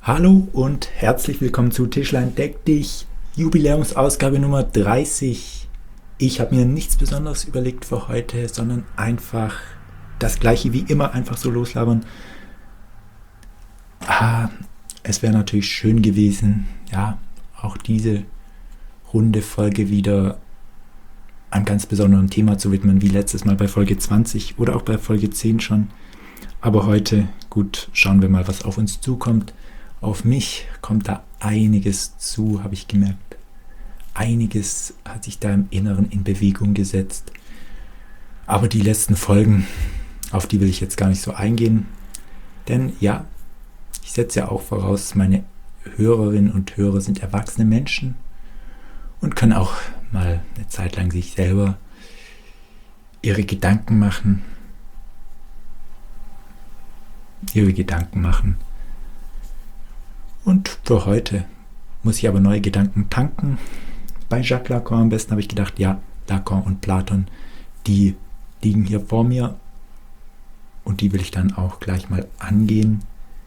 Hallo und herzlich willkommen zu Tischlein Deck dich, Jubiläumsausgabe Nummer 30. Ich habe mir nichts Besonderes überlegt für heute, sondern einfach das gleiche wie immer, einfach so loslabern. Es wäre natürlich schön gewesen, ja, auch diese runde Folge wieder einem ganz besonderen Thema zu widmen, wie letztes Mal bei Folge 20 oder auch bei Folge 10 schon. Aber heute, gut, schauen wir mal, was auf uns zukommt. Auf mich kommt da einiges zu, habe ich gemerkt. Einiges hat sich da im Inneren in Bewegung gesetzt. Aber die letzten Folgen, auf die will ich jetzt gar nicht so eingehen. Denn ja, ich setze ja auch voraus, meine Hörerinnen und Hörer sind erwachsene Menschen und können auch mal eine Zeit lang sich selber ihre Gedanken machen. Und für heute muss ich aber neue Gedanken tanken. Bei Jacques Lacan am besten habe ich gedacht, ja, Lacan und Platon, die liegen hier vor mir und die will ich dann auch gleich mal angehen.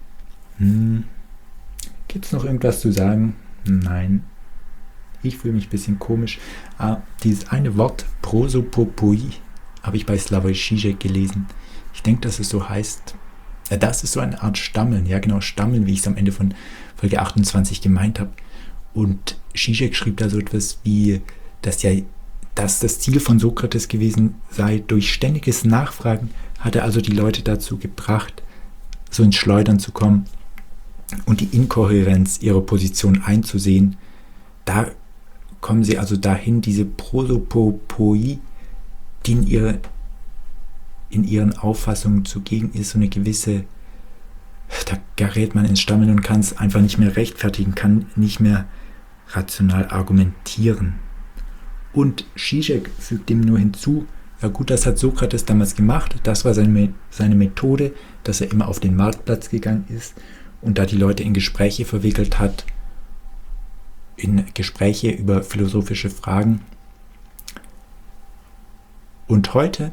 Gibt es noch irgendwas zu sagen? Nein. Ich fühle mich ein bisschen komisch. Dieses eine Wort, Prosopopoi, habe ich bei Slavoj Žižek gelesen. Ich denke, dass es so heißt. Das ist so eine Art Stammeln. Ja, genau, Stammeln, wie ich es am Ende von Folge 28 gemeint habe. Und Žižek schrieb da so etwas wie, dass das Ziel von Sokrates gewesen sei. Durch ständiges Nachfragen hat er also die Leute dazu gebracht, so ins Schleudern zu kommen und die Inkohärenz ihrer Position einzusehen. Da kommen sie also dahin, diese Prosopopoi, die in ihren Auffassungen zugegen ist, so eine gewisse, da gerät man ins Stammeln und kann es einfach nicht mehr rechtfertigen, kann nicht mehr rational argumentieren. Und Žižek fügt dem nur hinzu, ja gut, das hat Sokrates damals gemacht, das war seine Methode, dass er immer auf den Marktplatz gegangen ist und da die Leute in Gespräche verwickelt hat, in Gespräche über philosophische Fragen. Und heute,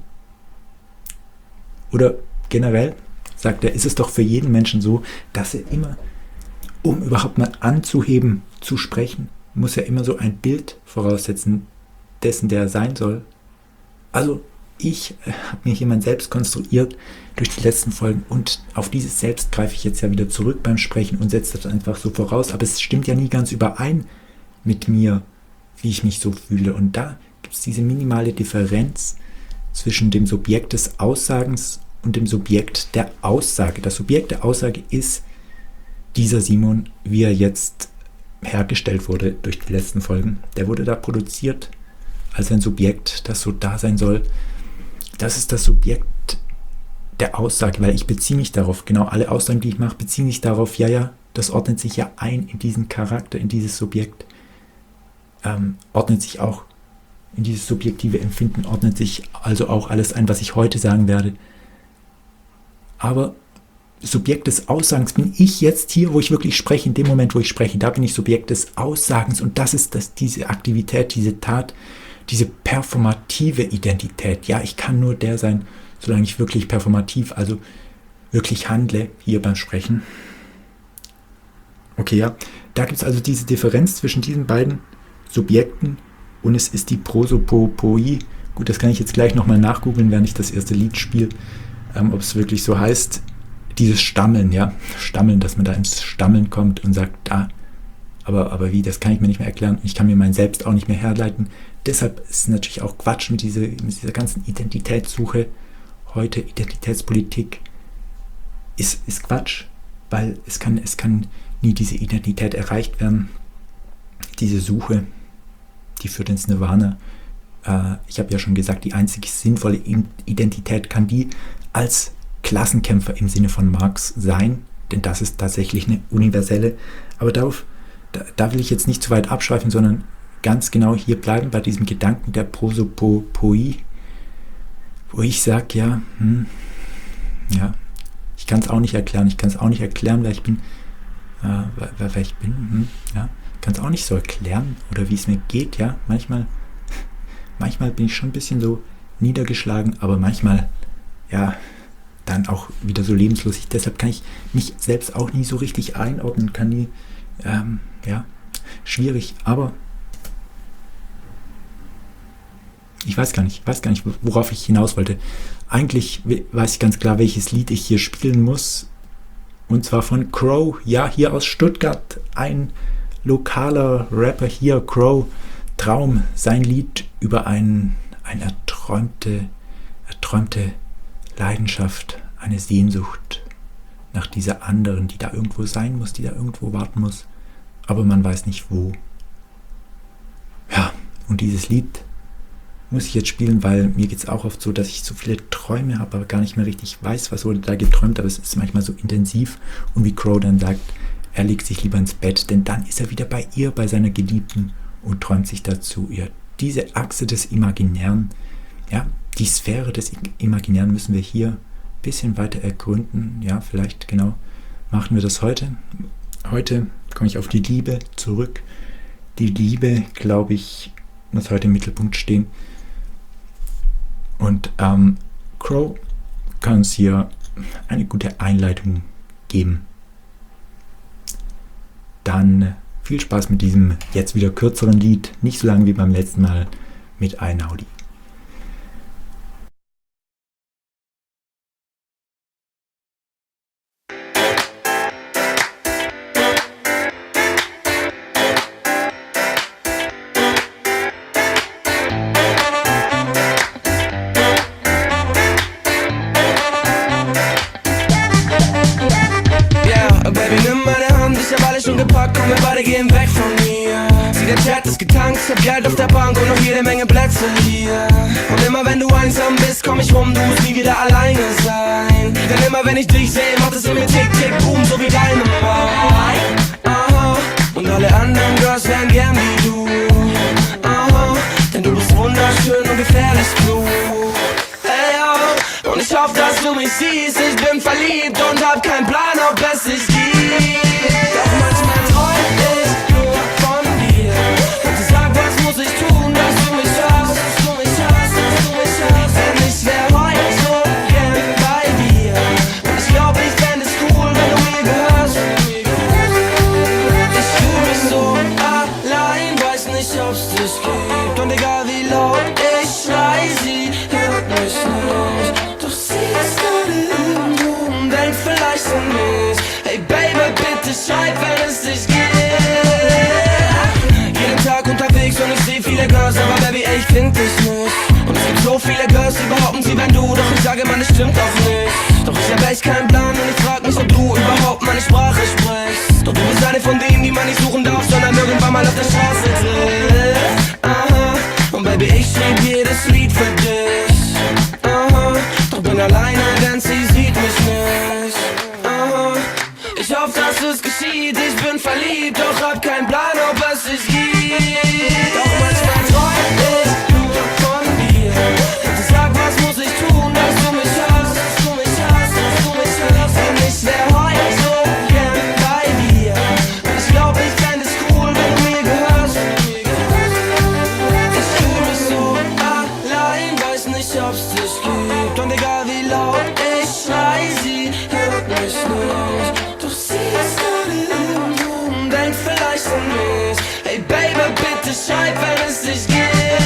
oder generell, sagt er, ist es doch für jeden Menschen so, dass er immer, um überhaupt mal anzuheben, zu sprechen, muss er immer so ein Bild voraussetzen, dessen, der er sein soll. Also ich habe mir jemand selbst konstruiert durch die letzten Folgen und auf dieses Selbst greife ich jetzt ja wieder zurück beim Sprechen und setze das einfach so voraus, aber es stimmt ja nie ganz überein mit mir, wie ich mich so fühle. Und da gibt es diese minimale Differenz zwischen dem Subjekt des Aussagens und dem Subjekt der Aussage. Das Subjekt der Aussage ist dieser Simon, wie er jetzt hergestellt wurde durch die letzten Folgen. Der wurde da produziert als ein Subjekt, das so da sein soll. Das ist das Subjekt der Aussage, weil ich beziehe mich darauf, genau alle Aussagen, die ich mache, beziehen sich darauf, ja, das ordnet sich ja ein in diesen Charakter, in dieses Subjekt, ordnet sich auch in dieses subjektive Empfinden, ordnet sich also auch alles ein, was ich heute sagen werde. Aber Subjekt des Aussagens bin ich jetzt hier, wo ich wirklich spreche, in dem Moment, wo ich spreche, da bin ich Subjekt des Aussagens und das ist diese Aktivität, diese Tat, diese performative Identität. Ja, ich kann nur der sein, solange ich wirklich performativ, also wirklich handle, hier beim Sprechen. Okay, ja, da gibt es also diese Differenz zwischen diesen beiden Subjekten und es ist die Prosopopoi. Gut, das kann ich jetzt gleich nochmal nachgoogeln, während ich das erste Lied spiele, ob es wirklich so heißt. Dieses Stammeln, ja, Stammeln, dass man da ins Stammeln kommt und sagt, aber wie, das kann ich mir nicht mehr erklären. Ich kann mir mein Selbst auch nicht mehr herleiten. Deshalb ist es natürlich auch Quatsch mit dieser ganzen Identitätssuche. Heute Identitätspolitik ist Quatsch, weil es kann nie diese Identität erreicht werden. Diese Suche, die führt ins Nirvana. Ich habe ja schon gesagt, die einzig sinnvolle Identität kann die als Klassenkämpfer im Sinne von Marx sein, denn das ist tatsächlich eine universelle. Aber da will ich jetzt nicht zu weit abschweifen, sondern ganz genau hier bleiben bei diesem Gedanken der Prosopopoi, wo ich sage, ich kann es auch nicht erklären. Ich kann es auch nicht erklären, wer ich bin. Kann es auch nicht so erklären oder wie es mir geht. Ja, manchmal bin ich schon ein bisschen so niedergeschlagen, aber manchmal, dann auch wieder so lebenslos. Deshalb kann ich mich selbst auch nie so richtig einordnen, kann nie, schwierig, aber ich weiß gar nicht, worauf ich hinaus wollte. Eigentlich weiß ich ganz klar, welches Lied ich hier spielen muss. Und zwar von Crow, ja, hier aus Stuttgart, ein lokaler Rapper hier, Crow, Traum, sein Lied über eine erträumte Leidenschaft, eine Sehnsucht nach dieser anderen, die da irgendwo sein muss, die da irgendwo warten muss, aber man weiß nicht wo. Ja, und dieses Lied muss ich jetzt spielen, weil mir geht es auch oft so, dass ich so viele Träume habe, aber gar nicht mehr richtig weiß, was wurde da geträumt, aber es ist manchmal so intensiv und wie Crow dann sagt, er legt sich lieber ins Bett, denn dann ist er wieder bei ihr, bei seiner Geliebten und träumt sich dazu ihr. Diese Achse des Imaginären, ja, die Sphäre des Imaginären müssen wir hier ein bisschen weiter ergründen, ja, vielleicht genau machen wir das heute. Heute komme ich auf die Liebe zurück. Die Liebe, glaube ich, muss heute im Mittelpunkt stehen. Und Crow kann uns hier eine gute Einleitung geben. Dann viel Spaß mit diesem jetzt wieder kürzeren Lied, nicht so lang wie beim letzten Mal mit Einaudi. Komm, wir beide gehen weg von mir. Sieh, der Chat ist getankt, ich hab Geld auf der Bank und noch jede Menge Plätze hier. Und immer wenn du einsam bist, komm ich rum, du musst nie wieder alleine sein. Denn immer wenn ich dich sehe, macht es in mir tick, tick, boom, so wie deine Mind. Aha, und alle anderen Girls wären gern wie du. Aha, denn du bist wunderschön und gefährlich klug. Hey, oh, und ich hoffe, dass du mich siehst, ich bin verliebt und hab keinen Plan, ob es sich gibt. Doch manchmal träum ich nur von dir. Und ich sag, was muss ich tun, dass du mich hörst, dass du mich hörst, dass du mich hörst. Denn ich wär heute so gern bei dir. Und ich glaub, ich fänd es cool, wenn du mir gehörst. Ich fühl mich so allein, weiß nicht, ob's dich gibt. Und egal wie laut ich schrei, sie hört mich nicht. Doch sie ist gerade irgendwo und denkt vielleicht an mich. Hey Baby, bitte schreib, wenn es dich gibt. Jeden Tag unterwegs und ich seh viele Girls, aber Baby, ey, ich find dich nicht. Und es gibt so viele Girls, die behaupten, sie wären du. Doch ich sage, man, es stimmt auch nicht. Doch ich hab echt keinen Plan und ich frag mich, ob du überhaupt meine Sprache sprichst. Doch du bist eine von denen, die man nicht suchen darf, sondern irgendwann mal auf der Straße trifft. Aha, und Baby, ich schrieb jedes Lied für dich. Aha, doch bin alleine, denn sie sieht mich nicht. Aha, ich hoffe, dass es geschieht, ich bin verliebt, doch hab keinen Plan, ob es sich gibt. Doch manchmal träum ich nur von dir. Und ich sag, was muss ich tun, dass du mich hörst, dass du mich hörst, dass du mich hörst. Denn ich wär heute so gern bei dir. Und ich glaub, ich fänd es cool, wenn du mir gehörst. Ich fühl mich so allein, weiß nicht, ob's dich gibt. Und egal wie laut ich schrei, sie hört mich nicht. Doch sie ist gerade irgendwo und denkt vielleicht an mich. Hey Baby, bitte schreib, wenn es dich gibt.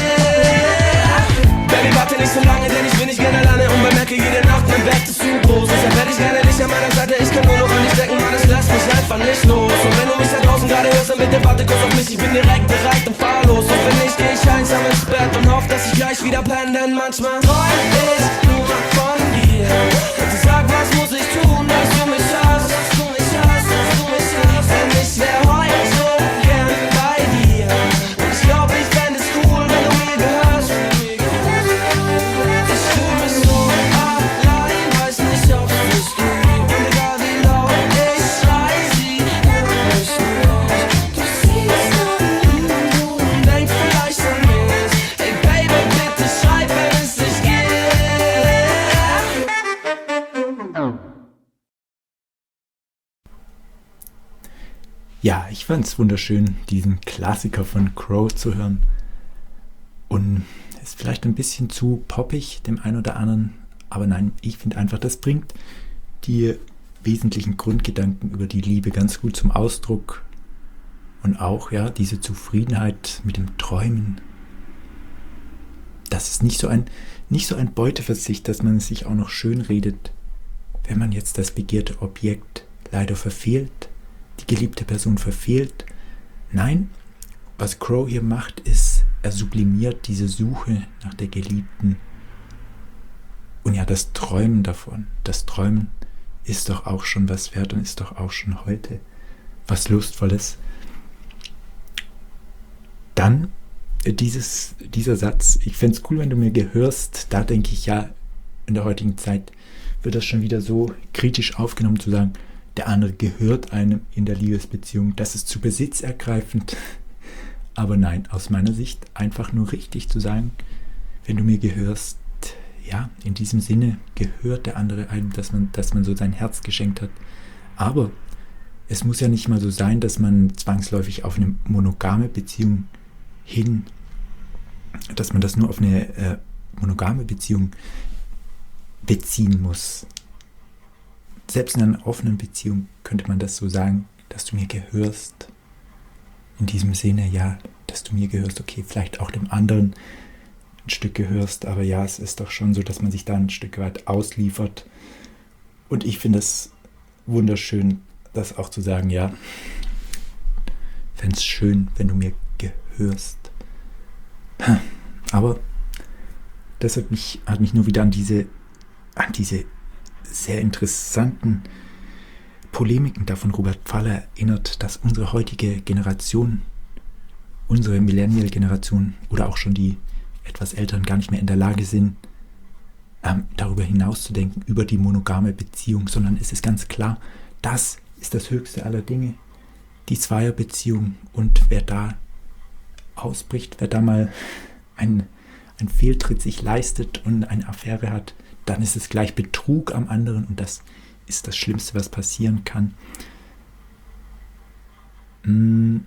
Baby, warte nicht so lange, denn ich bin nicht gerne alleine und bemerke jede Nacht, mein Bett ist zu groß. Deshalb werd ich gerne dich an meiner Seite, ich kann nur noch an dich denken, Mann, es lässt mich einfach nicht los. Und wenn du mich da draußen gerade hörst, dann bitte warte kurz auf mich, ich bin direkt bereit und fahr los. Und wenn nicht, geh ich einsam ins Bett und hoff, dass ich gleich wieder penne, denn manchmal träum ich nur von dir. Und ich sag, was muss ich tun, dass du mich hörst, dass du mich hörst, dass du mich hörst. Denn ich wär heute so gern bei dir. Und ich glaub, ich fänd es cool, wenn du mir gehörst. Ich fühl mich so allein, weiß nicht, ob's dich gibt. Und egal wie laut ich schrei, sie hört mich nicht. Doch sie ist gerade irgendwo und denkt vielleicht an mich. Hey Baby, bitte schreib, wenn es dich gibt. Ja, ich fand es wunderschön, diesen Klassiker von Crow zu hören. Und ist vielleicht ein bisschen zu poppig, dem einen oder anderen. Aber nein, ich finde einfach, das bringt die wesentlichen Grundgedanken über die Liebe ganz gut zum Ausdruck. Und auch, ja, diese Zufriedenheit mit dem Träumen. Das ist nicht so ein Beuteverzicht, dass man sich auch noch schön redet, wenn man jetzt das begehrte Objekt leider verfehlt, die geliebte Person verfehlt. Nein, was Crow hier macht, ist, er sublimiert diese Suche nach der Geliebten. Und ja, das Träumen davon, das Träumen ist doch auch schon was wert und ist doch auch schon heute was Lustvolles. Dann dieser Satz, ich fände es cool, wenn du mir gehörst, da denke ich ja, in der heutigen Zeit wird das schon wieder so kritisch aufgenommen, zu sagen, der andere gehört einem in der Liebesbeziehung, das ist zu besitzergreifend. Aber nein, aus meiner Sicht einfach nur richtig zu sagen, wenn du mir gehörst, ja, in diesem Sinne gehört der andere einem, dass man so sein Herz geschenkt hat. Aber es muss ja nicht mal so sein, dass man zwangsläufig auf eine monogame Beziehung dass man das nur auf eine monogame Beziehung beziehen muss. Selbst in einer offenen Beziehung könnte man das so sagen, dass du mir gehörst. In diesem Sinne, ja, dass du mir gehörst, okay, vielleicht auch dem anderen ein Stück gehörst, aber ja, es ist doch schon so, dass man sich da ein Stück weit ausliefert. Und ich finde es wunderschön, das auch zu sagen, ja, fände es schön, wenn du mir gehörst. Aber das hat mich nur wieder an diese sehr interessanten Polemiken da von Robert Pfaller erinnert, dass unsere heutige Generation, unsere Millennial-Generation oder auch schon die etwas Älteren gar nicht mehr in der Lage sind, darüber hinauszudenken, über die monogame Beziehung, sondern es ist ganz klar, das ist das höchste aller Dinge, die Zweierbeziehung. Und wer da ausbricht, wer da mal einen Fehltritt sich leistet und eine Affäre hat, dann ist es gleich Betrug am anderen und das ist das Schlimmste, was passieren kann. Nur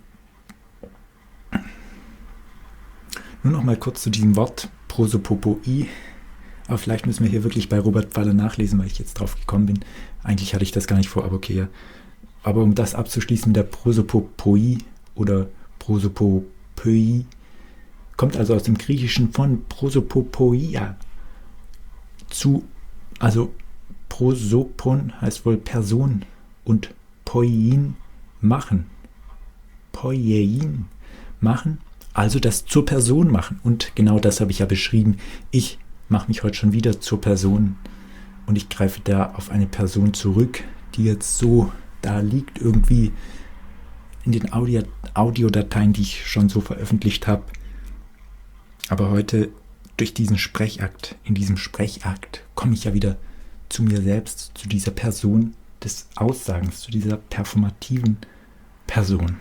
noch mal kurz zu diesem Wort Prosopopoi. Aber vielleicht müssen wir hier wirklich bei Robert Pfaller nachlesen, weil ich jetzt drauf gekommen bin. Eigentlich hatte ich das gar nicht vor, aber okay. Ja. Aber um das abzuschließen mit der Prosopopoi oder Prosopopoi, kommt also aus dem Griechischen von Prosopopoia also Prosopon heißt wohl Person und Poiein machen. Poiein machen, also das zur Person machen. Und genau das habe ich ja beschrieben. Ich mache mich heute schon wieder zur Person und ich greife da auf eine Person zurück, die jetzt so da liegt irgendwie in den Audiodateien, die ich schon so veröffentlicht habe. Aber heute durch diesen Sprechakt, in diesem Sprechakt komme ich ja wieder zu mir selbst, zu dieser Person des Aussagens, zu dieser performativen Person.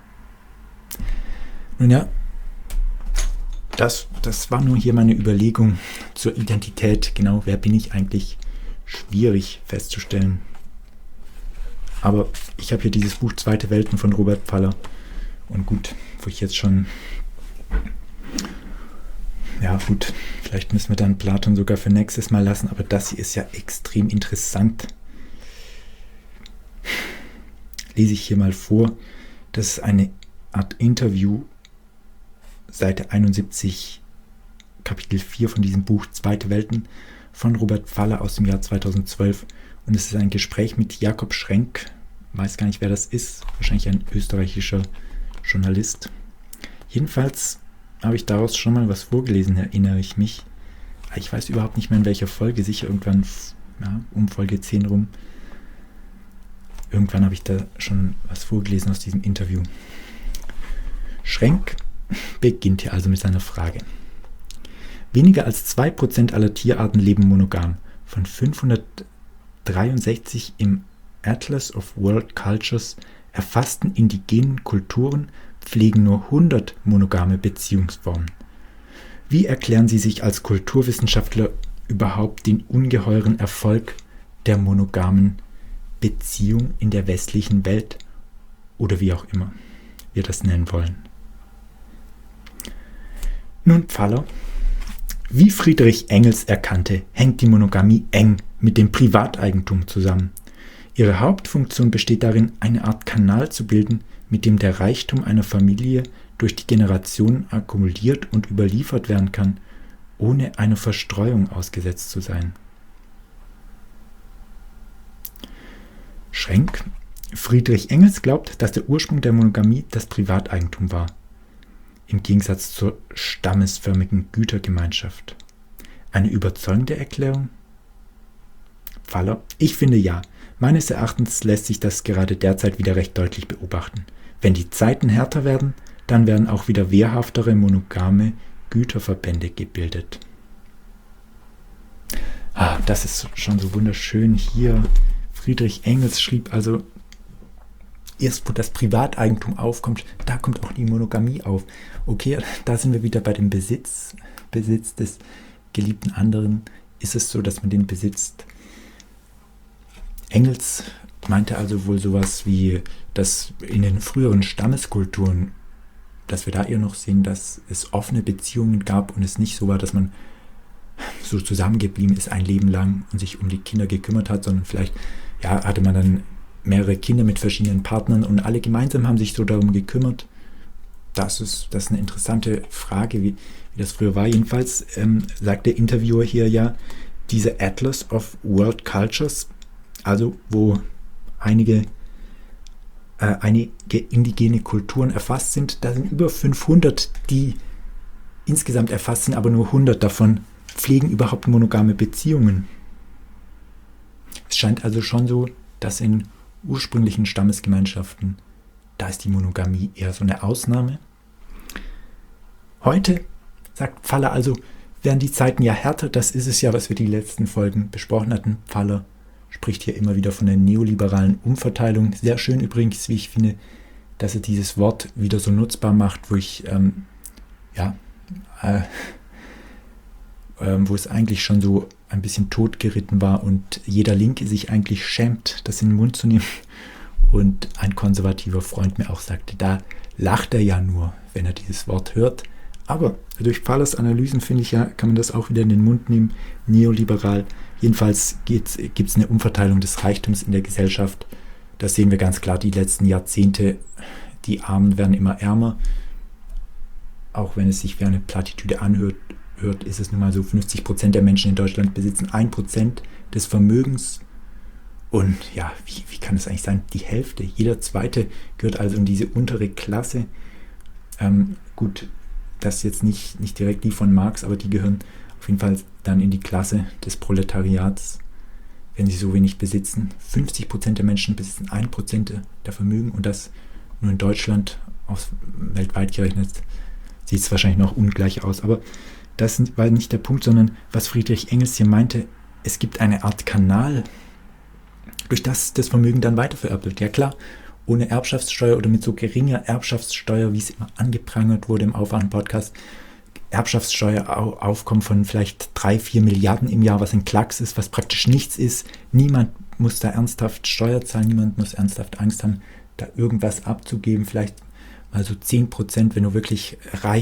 Nun ja, das war nur hier meine Überlegung zur Identität. Genau, wer bin ich eigentlich? Schwierig festzustellen. Aber ich habe hier dieses Buch Zweite Welten von Robert Pfaller. Und gut, wo ich jetzt schon... Ja gut, vielleicht müssen wir dann Platon sogar für nächstes Mal lassen, aber das hier ist ja extrem interessant. Lese ich hier mal vor. Das ist eine Art Interview, Seite 71, Kapitel 4 von diesem Buch Zweite Welten von Robert Pfaller aus dem Jahr 2012. Und es ist ein Gespräch mit Jakob Schrenk. Weiß gar nicht, wer das ist. Wahrscheinlich ein österreichischer Journalist. Jedenfalls habe ich daraus schon mal was vorgelesen, erinnere ich mich. Ich weiß überhaupt nicht mehr, in welcher Folge, sicher irgendwann um Folge 10 rum. Irgendwann habe ich da schon was vorgelesen aus diesem Interview. Schrenk beginnt hier also mit seiner Frage. Weniger als 2% aller Tierarten leben monogam. Von 563 im Atlas of World Cultures erfassten indigenen Kulturen pflegen nur 100 monogame Beziehungsformen. Wie erklären Sie sich als Kulturwissenschaftler überhaupt den ungeheuren Erfolg der monogamen Beziehung in der westlichen Welt oder wie auch immer wir das nennen wollen? Nun, Pfaller Wie Friedrich Engels erkannte, hängt die Monogamie eng mit dem Privateigentum zusammen. Ihre Hauptfunktion besteht darin, eine Art Kanal zu bilden, mit dem der Reichtum einer Familie durch die Generationen akkumuliert und überliefert werden kann, ohne einer Verstreuung ausgesetzt zu sein. Schrenk. Friedrich Engels glaubt, dass der Ursprung der Monogamie das Privateigentum war, im Gegensatz zur stammesförmigen Gütergemeinschaft. Eine überzeugende Erklärung? Pfaller. Ich finde ja. Meines Erachtens lässt sich das gerade derzeit wieder recht deutlich beobachten. Wenn die Zeiten härter werden, dann werden auch wieder wehrhaftere monogame Güterverbände gebildet. Das ist schon so wunderschön hier. Friedrich Engels schrieb also, erst wo das Privateigentum aufkommt, da kommt auch die Monogamie auf. Okay, da sind wir wieder bei dem Besitz des geliebten anderen. Ist es so, dass man den besitzt? Engels meinte also wohl sowas wie, dass in den früheren Stammeskulturen, dass wir da eher noch sehen, dass es offene Beziehungen gab und es nicht so war, dass man so zusammengeblieben ist ein Leben lang und sich um die Kinder gekümmert hat, sondern vielleicht hatte man dann mehrere Kinder mit verschiedenen Partnern und alle gemeinsam haben sich so darum gekümmert. Das ist eine interessante Frage, wie das früher war. Jedenfalls sagt der Interviewer hier ja, diese Atlas of World Cultures, also wo einige indigene Kulturen erfasst sind, da sind über 500, die insgesamt erfasst sind, aber nur 100 davon pflegen überhaupt monogame Beziehungen. Es scheint also schon so, dass in ursprünglichen Stammesgemeinschaften, da ist die Monogamie eher so eine Ausnahme. Heute, sagt Pfaller, also werden die Zeiten ja härter, das ist es ja, was wir die letzten Folgen besprochen hatten. Pfaller spricht hier immer wieder von der neoliberalen Umverteilung. Sehr schön übrigens, wie ich finde, dass er dieses Wort wieder so nutzbar macht, wo es eigentlich schon so ein bisschen totgeritten war und jeder Linke sich eigentlich schämt, das in den Mund zu nehmen. Und ein konservativer Freund mir auch sagte, da lacht er ja nur, wenn er dieses Wort hört. Aber durch Pfallers Analysen, finde ich ja, kann man das auch wieder in den Mund nehmen, neoliberal. Jedenfalls gibt es eine Umverteilung des Reichtums in der Gesellschaft. Das sehen wir ganz klar, die letzten Jahrzehnte, die Armen werden immer ärmer. Auch wenn es sich wie eine Plattitüde anhört, ist es nun mal so, 50% der Menschen in Deutschland besitzen 1% des Vermögens. Und ja, wie kann es eigentlich sein? Die Hälfte, jeder Zweite gehört also in diese untere Klasse. Gut, das ist jetzt nicht direkt die von Marx, aber die gehören auf jeden Fall dann in die Klasse des Proletariats, wenn sie so wenig besitzen. 50% der Menschen besitzen 1% der Vermögen und das nur in Deutschland, weltweit gerechnet, sieht es wahrscheinlich noch ungleich aus. Aber das war nicht der Punkt, sondern was Friedrich Engels hier meinte, es gibt eine Art Kanal, durch das Vermögen dann weitervererbt wird. Ja klar, ohne Erbschaftssteuer oder mit so geringer Erbschaftssteuer, wie es immer angeprangert wurde im Aufwachen-Podcast, Erbschaftssteueraufkommen von vielleicht 3-4 Milliarden im Jahr, was ein Klacks ist, was praktisch nichts ist. Niemand muss da ernsthaft Steuer zahlen, niemand muss ernsthaft Angst haben, da irgendwas abzugeben. Vielleicht mal so 10%, wenn du wirklich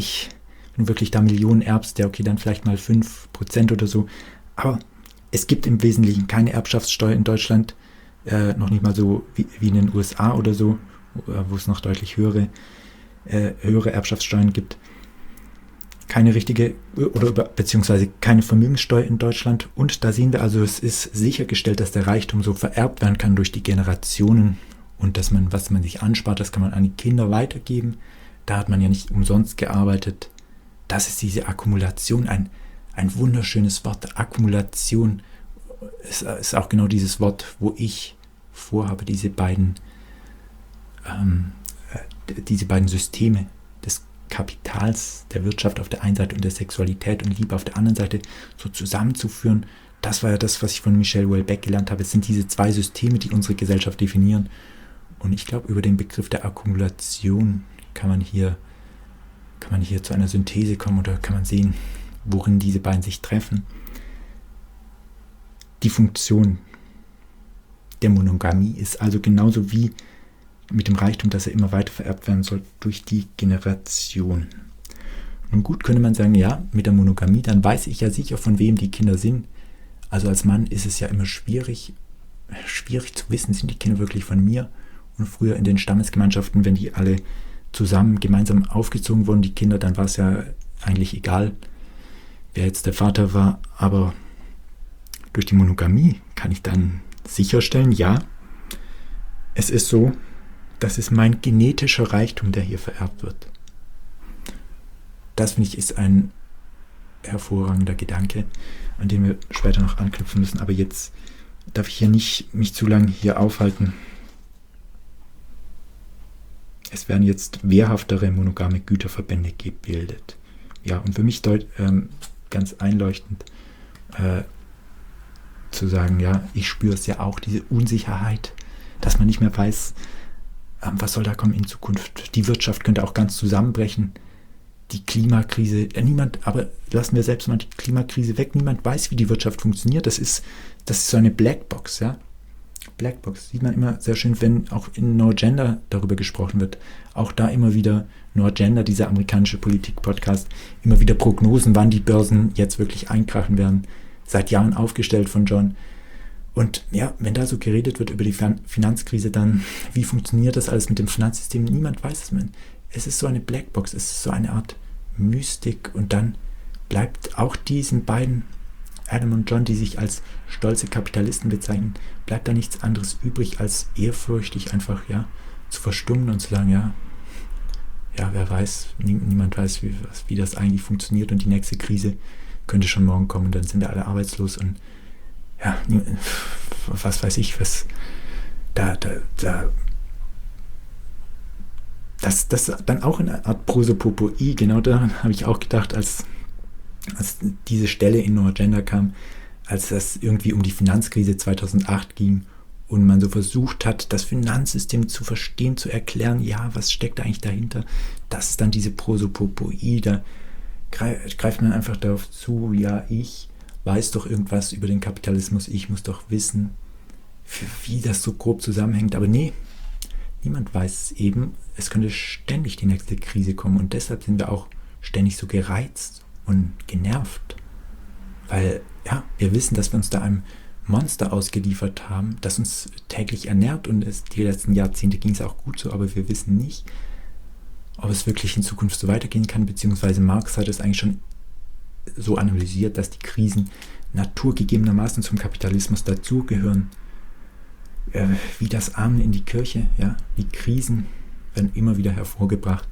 da Millionen erbst, ja okay, dann vielleicht mal 5% oder so. Aber es gibt im Wesentlichen keine Erbschaftssteuer in Deutschland, noch nicht mal so wie in den USA oder so, wo es noch deutlich höhere Erbschaftssteuern gibt. Keine richtige beziehungsweise keine Vermögenssteuer in Deutschland. Und da sehen wir also, es ist sichergestellt, dass der Reichtum so vererbt werden kann durch die Generationen und dass was man sich anspart, das kann man an die Kinder weitergeben. Da hat man ja nicht umsonst gearbeitet. Das ist diese Akkumulation, ein wunderschönes Wort. Akkumulation ist auch genau dieses Wort, wo ich vorhabe, diese beiden Systeme des Kapitals, der Wirtschaft auf der einen Seite und der Sexualität und Liebe auf der anderen Seite so zusammenzuführen. Das war ja das, was ich von Michel Houellebecq gelernt habe. Es sind diese zwei Systeme, die unsere Gesellschaft definieren. Und ich glaube, über den Begriff der Akkumulation kann man hier zu einer Synthese kommen oder kann man sehen, worin diese beiden sich treffen. Die Funktion der Monogamie ist also genauso wie mit dem Reichtum, dass er immer weiter vererbt werden soll durch die Generation. Nun gut, könnte man sagen, ja, mit der Monogamie, dann weiß ich ja sicher, von wem die Kinder sind. Also als Mann ist es ja immer schwierig zu wissen, sind die Kinder wirklich von mir? Und früher in den Stammesgemeinschaften, wenn die alle zusammen, gemeinsam aufgezogen wurden, die Kinder, dann war es ja eigentlich egal, wer jetzt der Vater war. Aber durch die Monogamie kann ich dann sicherstellen, ja, es ist so, das ist mein genetischer Reichtum, der hier vererbt wird. Das, finde ich, ist ein hervorragender Gedanke, an den wir später noch anknüpfen müssen. Aber jetzt darf ich hier nicht mich zu lange hier aufhalten. Es werden jetzt wehrhaftere monogame Güterverbände gebildet. Ja, und für mich ganz einleuchtend zu sagen, ja, ich spüre es ja auch, diese Unsicherheit, dass man nicht mehr weiß, was soll da kommen in Zukunft. Die Wirtschaft könnte auch ganz zusammenbrechen. Die Klimakrise, aber lassen wir selbst mal die Klimakrise weg, niemand weiß, wie die Wirtschaft funktioniert. Das ist so eine Blackbox, ja. Blackbox sieht man immer sehr schön, wenn auch in No Gender darüber gesprochen wird. Auch da immer wieder No Gender, dieser amerikanische Politik-Podcast, immer wieder Prognosen, wann die Börsen jetzt wirklich einkrachen werden. Seit Jahren aufgestellt von John. Und ja, wenn da so geredet wird über die Finanzkrise, dann wie funktioniert das alles mit dem Finanzsystem? Niemand weiß es mehr. Es ist so eine Blackbox, es ist so eine Art Mystik und dann bleibt auch diesen beiden, Adam und John, die sich als stolze Kapitalisten bezeichnen, bleibt da nichts anderes übrig, als ehrfürchtig einfach zu verstummen und zu sagen, ja, wer weiß, niemand weiß, wie das eigentlich funktioniert und die nächste Krise könnte schon morgen kommen und dann sind wir alle arbeitslos und ja, was weiß ich, was das dann auch eine Art Prosopopoi, genau daran habe ich auch gedacht, als diese Stelle in No Agenda kam, als das irgendwie um die Finanzkrise 2008 ging und man so versucht hat, das Finanzsystem zu verstehen, zu erklären, ja, was steckt da eigentlich dahinter, das ist dann diese Prosopopoi, da greift man einfach darauf zu, ja, ich weiß doch irgendwas über den Kapitalismus, ich muss doch wissen, wie das so grob zusammenhängt, aber nee, niemand weiß es eben, es könnte ständig die nächste Krise kommen und deshalb sind wir auch ständig so gereizt und genervt, weil ja, wir wissen, dass wir uns da einem Monster ausgeliefert haben, das uns täglich ernährt und die letzten Jahrzehnte ging es auch gut so, aber wir wissen nicht, ob es wirklich in Zukunft so weitergehen kann, beziehungsweise Marx hat es eigentlich schon so analysiert, dass die Krisen naturgegebenermaßen zum Kapitalismus dazugehören, wie das Amen in die Kirche, ja, die Krisen werden immer wieder hervorgebracht.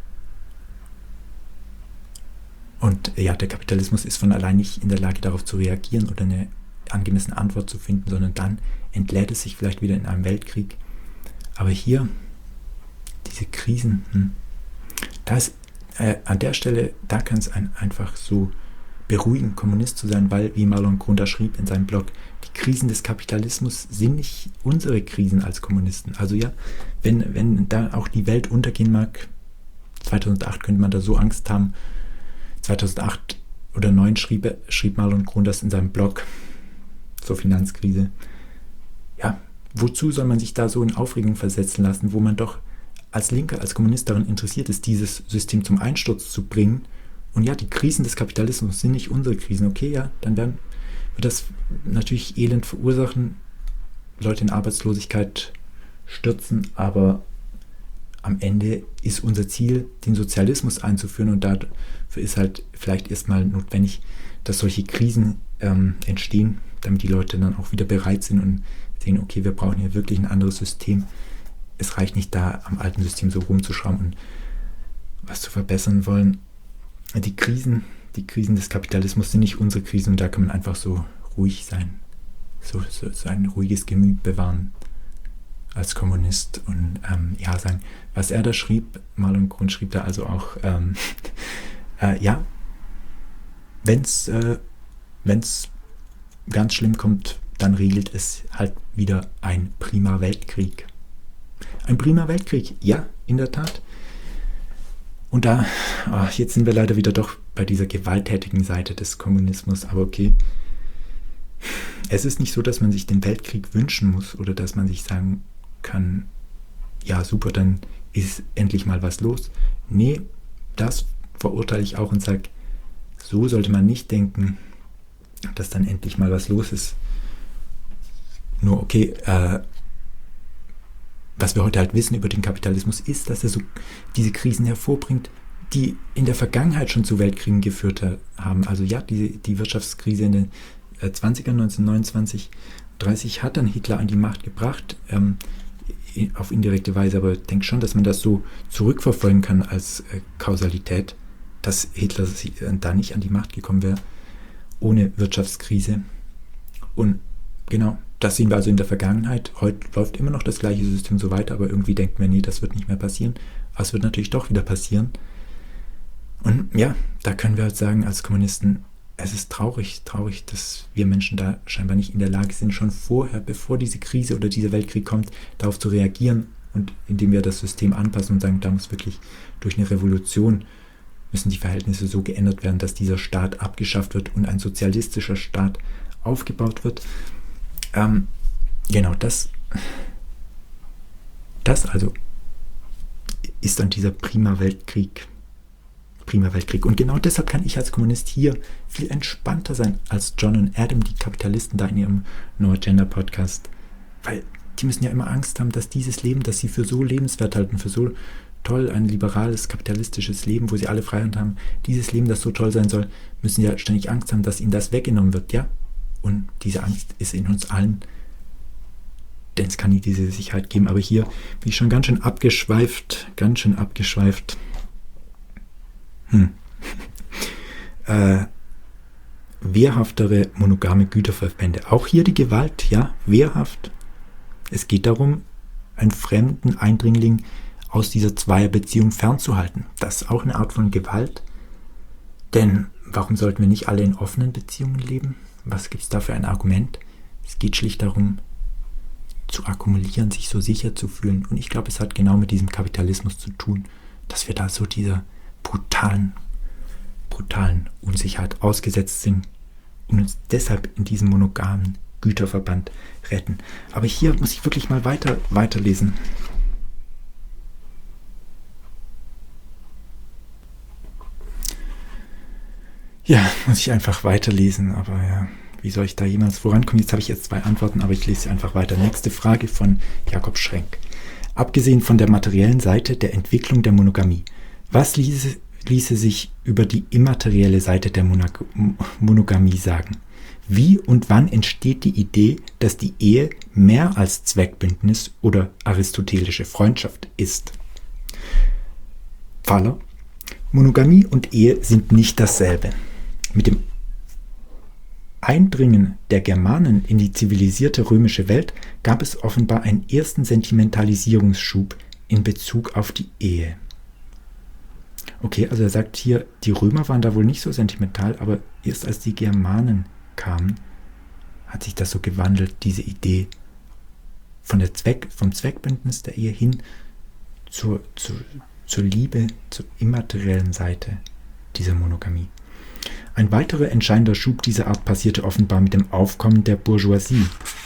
Und ja, der Kapitalismus ist von allein nicht in der Lage, darauf zu reagieren oder eine angemessene Antwort zu finden, sondern dann entlädt es sich vielleicht wieder in einem Weltkrieg. Aber hier, diese Krisen, da ist an der Stelle, da kann es einfach so beruhigen, Kommunist zu sein, weil, wie Marlon Grunda schrieb in seinem Blog, die Krisen des Kapitalismus sind nicht unsere Krisen als Kommunisten. Also ja, wenn da auch die Welt untergehen mag, 2008 könnte man da so Angst haben, 2008 oder 2009 schrieb Marlon Grunda in seinem Blog zur Finanzkrise, ja, wozu soll man sich da so in Aufregung versetzen lassen, wo man doch als Linker, als Kommunist daran interessiert ist, dieses System zum Einsturz zu bringen. Und ja, die Krisen des Kapitalismus sind nicht unsere Krisen. Okay, ja, dann wird das natürlich Elend verursachen, Leute in Arbeitslosigkeit stürzen, aber am Ende ist unser Ziel, den Sozialismus einzuführen und dafür ist halt vielleicht erstmal notwendig, dass solche Krisen entstehen, damit die Leute dann auch wieder bereit sind und sehen, okay, wir brauchen hier wirklich ein anderes System. Es reicht nicht da, am alten System so rumzuschrauben und was zu verbessern wollen. Die Krisen des Kapitalismus sind nicht unsere Krisen und da kann man einfach so ruhig sein, so ein ruhiges Gemüt bewahren als Kommunist und sagen, was er da schrieb, Marlon Grund schrieb da also auch, ja, wenn's ganz schlimm kommt, dann regelt es halt wieder ein prima Weltkrieg. Ein prima Weltkrieg, ja, in der Tat. Und da, jetzt sind wir leider wieder doch bei dieser gewalttätigen Seite des Kommunismus, aber okay. Es ist nicht so, dass man sich den Weltkrieg wünschen muss oder dass man sich sagen kann, ja super, dann ist endlich mal was los. Nee, das verurteile ich auch und sage, so sollte man nicht denken, dass dann endlich mal was los ist. Nur okay, was wir heute halt wissen über den Kapitalismus ist, dass er so diese Krisen hervorbringt, die in der Vergangenheit schon zu Weltkriegen geführt haben. Also ja, die Wirtschaftskrise in den 20ern, 1929, 30 hat dann Hitler an die Macht gebracht, auf indirekte Weise, aber ich denke schon, dass man das so zurückverfolgen kann als Kausalität, dass Hitler da nicht an die Macht gekommen wäre, ohne Wirtschaftskrise. Und genau, das sehen wir also in der Vergangenheit. Heute läuft immer noch das gleiche System so weiter, aber irgendwie denken wir, nee, das wird nicht mehr passieren. Aber es wird natürlich doch wieder passieren. Und ja, da können wir halt sagen, als Kommunisten, es ist traurig, dass wir Menschen da scheinbar nicht in der Lage sind, schon vorher, bevor diese Krise oder dieser Weltkrieg kommt, darauf zu reagieren und indem wir das System anpassen und sagen, da muss wirklich durch eine Revolution müssen die Verhältnisse so geändert werden, dass dieser Staat abgeschafft wird und ein sozialistischer Staat aufgebaut wird. Genau, das also ist dann dieser prima Weltkrieg. Und genau deshalb kann ich als Kommunist hier viel entspannter sein als John und Adam, die Kapitalisten da in ihrem No Agenda Podcast. Weil die müssen ja immer Angst haben, dass dieses Leben, das sie für so lebenswert halten, für so toll, ein liberales, kapitalistisches Leben, wo sie alle Freiheit haben, dieses Leben, das so toll sein soll, müssen ja ständig Angst haben, dass ihnen das weggenommen wird, ja? Und diese Angst ist in uns allen, denn es kann nie diese Sicherheit geben. Aber hier bin ich schon ganz schön abgeschweift. Wehrhaftere monogame Güterverbände. Auch hier die Gewalt, ja, wehrhaft. Es geht darum, einen fremden Eindringling aus dieser Zweierbeziehung fernzuhalten. Das ist auch eine Art von Gewalt. Denn warum sollten wir nicht alle in offenen Beziehungen leben? Was gibt es da für ein Argument? Es geht schlicht darum, zu akkumulieren, sich so sicher zu fühlen. Und ich glaube, es hat genau mit diesem Kapitalismus zu tun, dass wir da so dieser brutalen Unsicherheit ausgesetzt sind und uns deshalb in diesem monogamen Güterverband retten. Aber hier muss ich wirklich mal weiterlesen. Ja, muss ich einfach weiterlesen, aber ja, wie soll ich da jemals vorankommen? Jetzt habe ich 2 Antworten, aber ich lese sie einfach weiter. Nächste Frage von Jakob Schrenk. Abgesehen von der materiellen Seite der Entwicklung der Monogamie, was ließe sich über die immaterielle Seite der Monogamie sagen? Wie und wann entsteht die Idee, dass die Ehe mehr als Zweckbündnis oder aristotelische Freundschaft ist? Pfaller: Monogamie und Ehe sind nicht dasselbe. Mit dem Eindringen der Germanen in die zivilisierte römische Welt gab es offenbar einen ersten Sentimentalisierungsschub in Bezug auf die Ehe. Okay, also er sagt hier, die Römer waren da wohl nicht so sentimental, aber erst als die Germanen kamen, hat sich das so gewandelt, diese Idee vom Zweckbündnis der Ehe hin zur Liebe, zur immateriellen Seite dieser Monogamie. Ein weiterer entscheidender Schub dieser Art passierte offenbar mit dem Aufkommen der Bourgeoisie,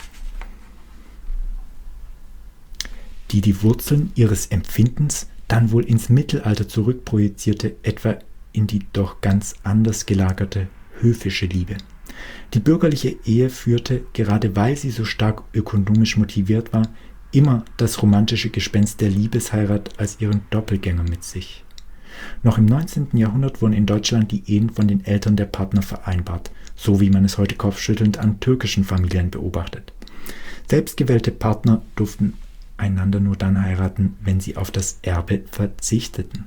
die Wurzeln ihres Empfindens dann wohl ins Mittelalter zurückprojizierte, etwa in die doch ganz anders gelagerte höfische Liebe. Die bürgerliche Ehe führte, gerade weil sie so stark ökonomisch motiviert war, immer das romantische Gespenst der Liebesheirat als ihren Doppelgänger mit sich. Noch im 19. Jahrhundert wurden in Deutschland die Ehen von den Eltern der Partner vereinbart, so wie man es heute kopfschüttelnd an türkischen Familien beobachtet. Selbstgewählte Partner durften einander nur dann heiraten, wenn sie auf das Erbe verzichteten.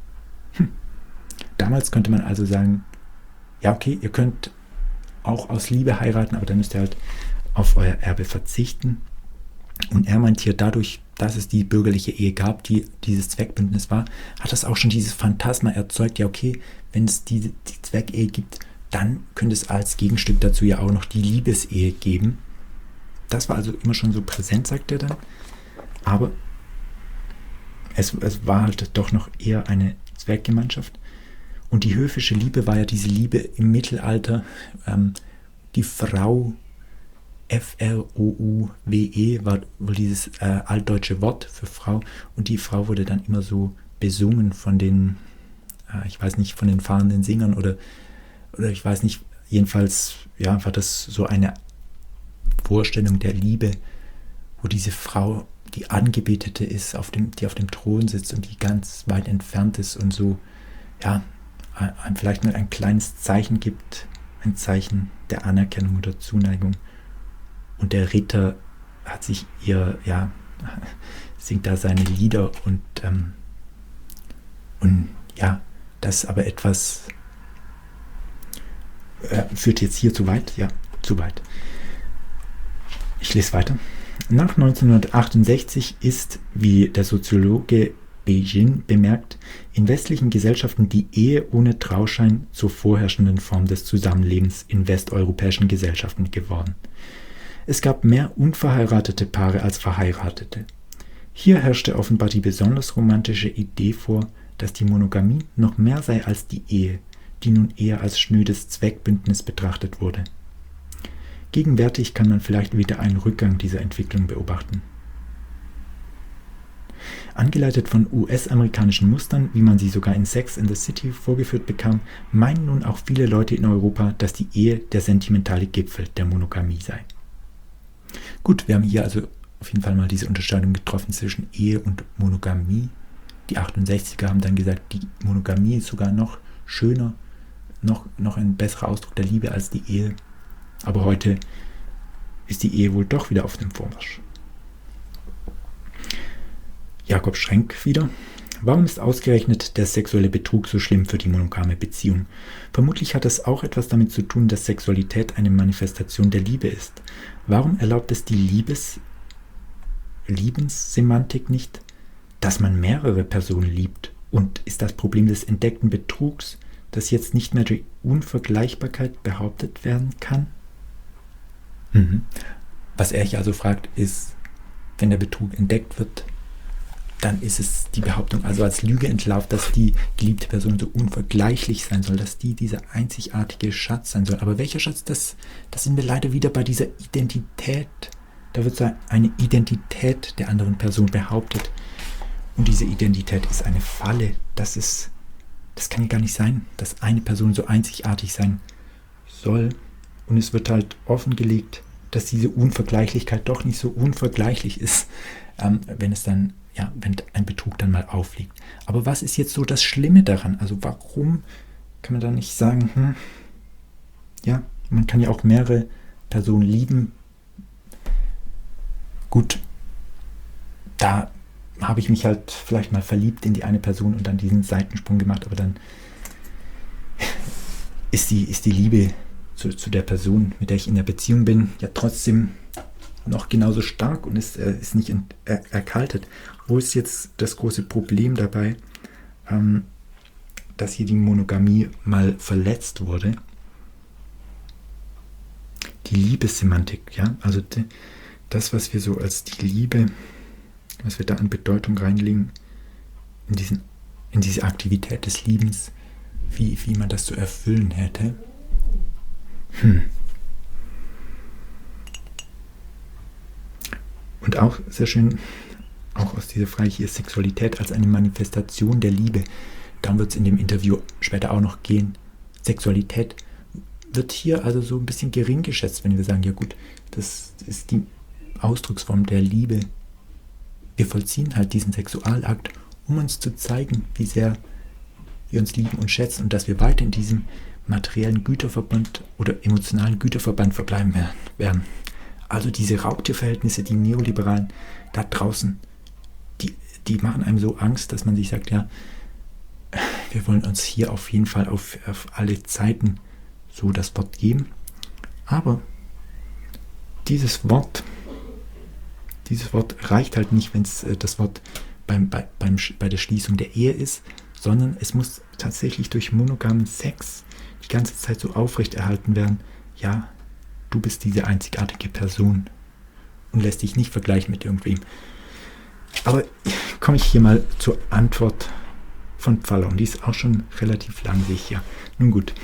Damals könnte man also sagen, ja okay, ihr könnt auch aus Liebe heiraten, aber dann müsst ihr halt auf euer Erbe verzichten. Und er meint hier, dadurch, dass es die bürgerliche Ehe gab, die dieses Zweckbündnis war, hat das auch schon dieses Phantasma erzeugt, ja okay, wenn es die Zweckehe gibt, dann könnte es als Gegenstück dazu ja auch noch die Liebesehe geben. Das war also immer schon so präsent, sagt er dann. Aber es war halt doch noch eher eine Zweckgemeinschaft. Und die höfische Liebe war ja diese Liebe im Mittelalter, die Frau, F-R-O-U-W-E, war wohl dieses altdeutsche Wort für Frau. Und die Frau wurde dann immer so besungen von den ich weiß nicht, von den fahrenden Singern oder ich weiß nicht, jedenfalls, ja, war das so eine Vorstellung der Liebe, wo diese Frau die Angebetete ist, die auf dem Thron sitzt und die ganz weit entfernt ist und so, ja, einem vielleicht mal ein kleines Zeichen gibt, ein Zeichen der Anerkennung oder Zuneigung. Und der Ritter hat sich singt da seine Lieder und ja, das aber etwas führt jetzt hier zu weit? Ja, zu weit. Ich lese weiter. Nach 1968 ist, wie der Soziologe Beijing bemerkt, in westlichen Gesellschaften die Ehe ohne Trauschein zur vorherrschenden Form des Zusammenlebens in westeuropäischen Gesellschaften geworden. Es gab mehr unverheiratete Paare als Verheiratete. Hier herrschte offenbar die besonders romantische Idee vor, dass die Monogamie noch mehr sei als die Ehe, die nun eher als schnödes Zweckbündnis betrachtet wurde. Gegenwärtig kann man vielleicht wieder einen Rückgang dieser Entwicklung beobachten. Angeleitet von US-amerikanischen Mustern, wie man sie sogar in Sex and the City vorgeführt bekam, meinen nun auch viele Leute in Europa, dass die Ehe der sentimentale Gipfel der Monogamie sei. Gut, wir haben hier also auf jeden Fall mal diese Unterscheidung getroffen zwischen Ehe und Monogamie. Die 68er haben dann gesagt, die Monogamie ist sogar noch schöner, noch ein besserer Ausdruck der Liebe als die Ehe. Aber heute ist die Ehe wohl doch wieder auf dem Vormarsch. Jakob Schrenk wieder. Warum ist ausgerechnet der sexuelle Betrug so schlimm für die monogame Beziehung? Vermutlich hat es auch etwas damit zu tun, dass Sexualität eine Manifestation der Liebe ist. Warum erlaubt es die Liebenssemantik nicht, dass man mehrere Personen liebt? Und ist das Problem des entdeckten Betrugs, dass jetzt nicht mehr die Unvergleichbarkeit behauptet werden kann? Was er hier also fragt, ist, wenn der Betrug entdeckt wird, dann ist es die Behauptung, also als Lüge entlarvt, dass die geliebte Person so unvergleichlich sein soll, dass die dieser einzigartige Schatz sein soll. Aber welcher Schatz, das sind wir leider wieder bei dieser Identität. Da wird so eine Identität der anderen Person behauptet. Und diese Identität ist eine Falle. Das kann ja gar nicht sein, dass eine Person so einzigartig sein soll. Und es wird halt offengelegt, dass diese Unvergleichlichkeit doch nicht so unvergleichlich ist, wenn ein Betrug dann mal aufliegt. Aber was ist jetzt so das Schlimme daran? Also warum kann man da nicht sagen, man kann ja auch mehrere Personen lieben. Gut, da habe ich mich halt vielleicht mal verliebt in die eine Person und dann diesen Seitensprung gemacht, aber dann ist die Liebe zu der Person, mit der ich in der Beziehung bin, ja trotzdem noch genauso stark und ist nicht erkaltet. Wo ist jetzt das große Problem dabei, dass hier die Monogamie mal verletzt wurde? Die Liebessemantik, ja, also das, was wir so als die Liebe, was wir da an Bedeutung reinlegen, in diese Aktivität des Liebens, wie man das zu erfüllen hätte. Und auch sehr schön, auch aus dieser Frage hier, Sexualität als eine Manifestation der Liebe. Darum wird es in dem Interview später auch noch gehen. Sexualität wird hier also so ein bisschen gering geschätzt, wenn wir sagen, ja gut, das ist die Ausdrucksform der Liebe. Wir vollziehen halt diesen Sexualakt, um uns zu zeigen, wie sehr wir uns lieben und schätzen und dass wir weiter in diesem materiellen Güterverband oder emotionalen Güterverband verbleiben werden. Also diese Raubtierverhältnisse, die Neoliberalen da draußen, die machen einem so Angst, dass man sich sagt, ja, wir wollen uns hier auf jeden Fall auf alle Zeiten so das Wort geben. Aber dieses Wort reicht halt nicht, wenn es das Wort bei der Schließung der Ehe ist, sondern es muss tatsächlich durch monogamen Sex die ganze Zeit so aufrechterhalten werden, ja, du bist diese einzigartige Person und lässt dich nicht vergleichen mit irgendwem. Aber komme ich hier mal zur Antwort von Pfaller und die ist auch schon relativ lang, sehe ich ja. Nun gut.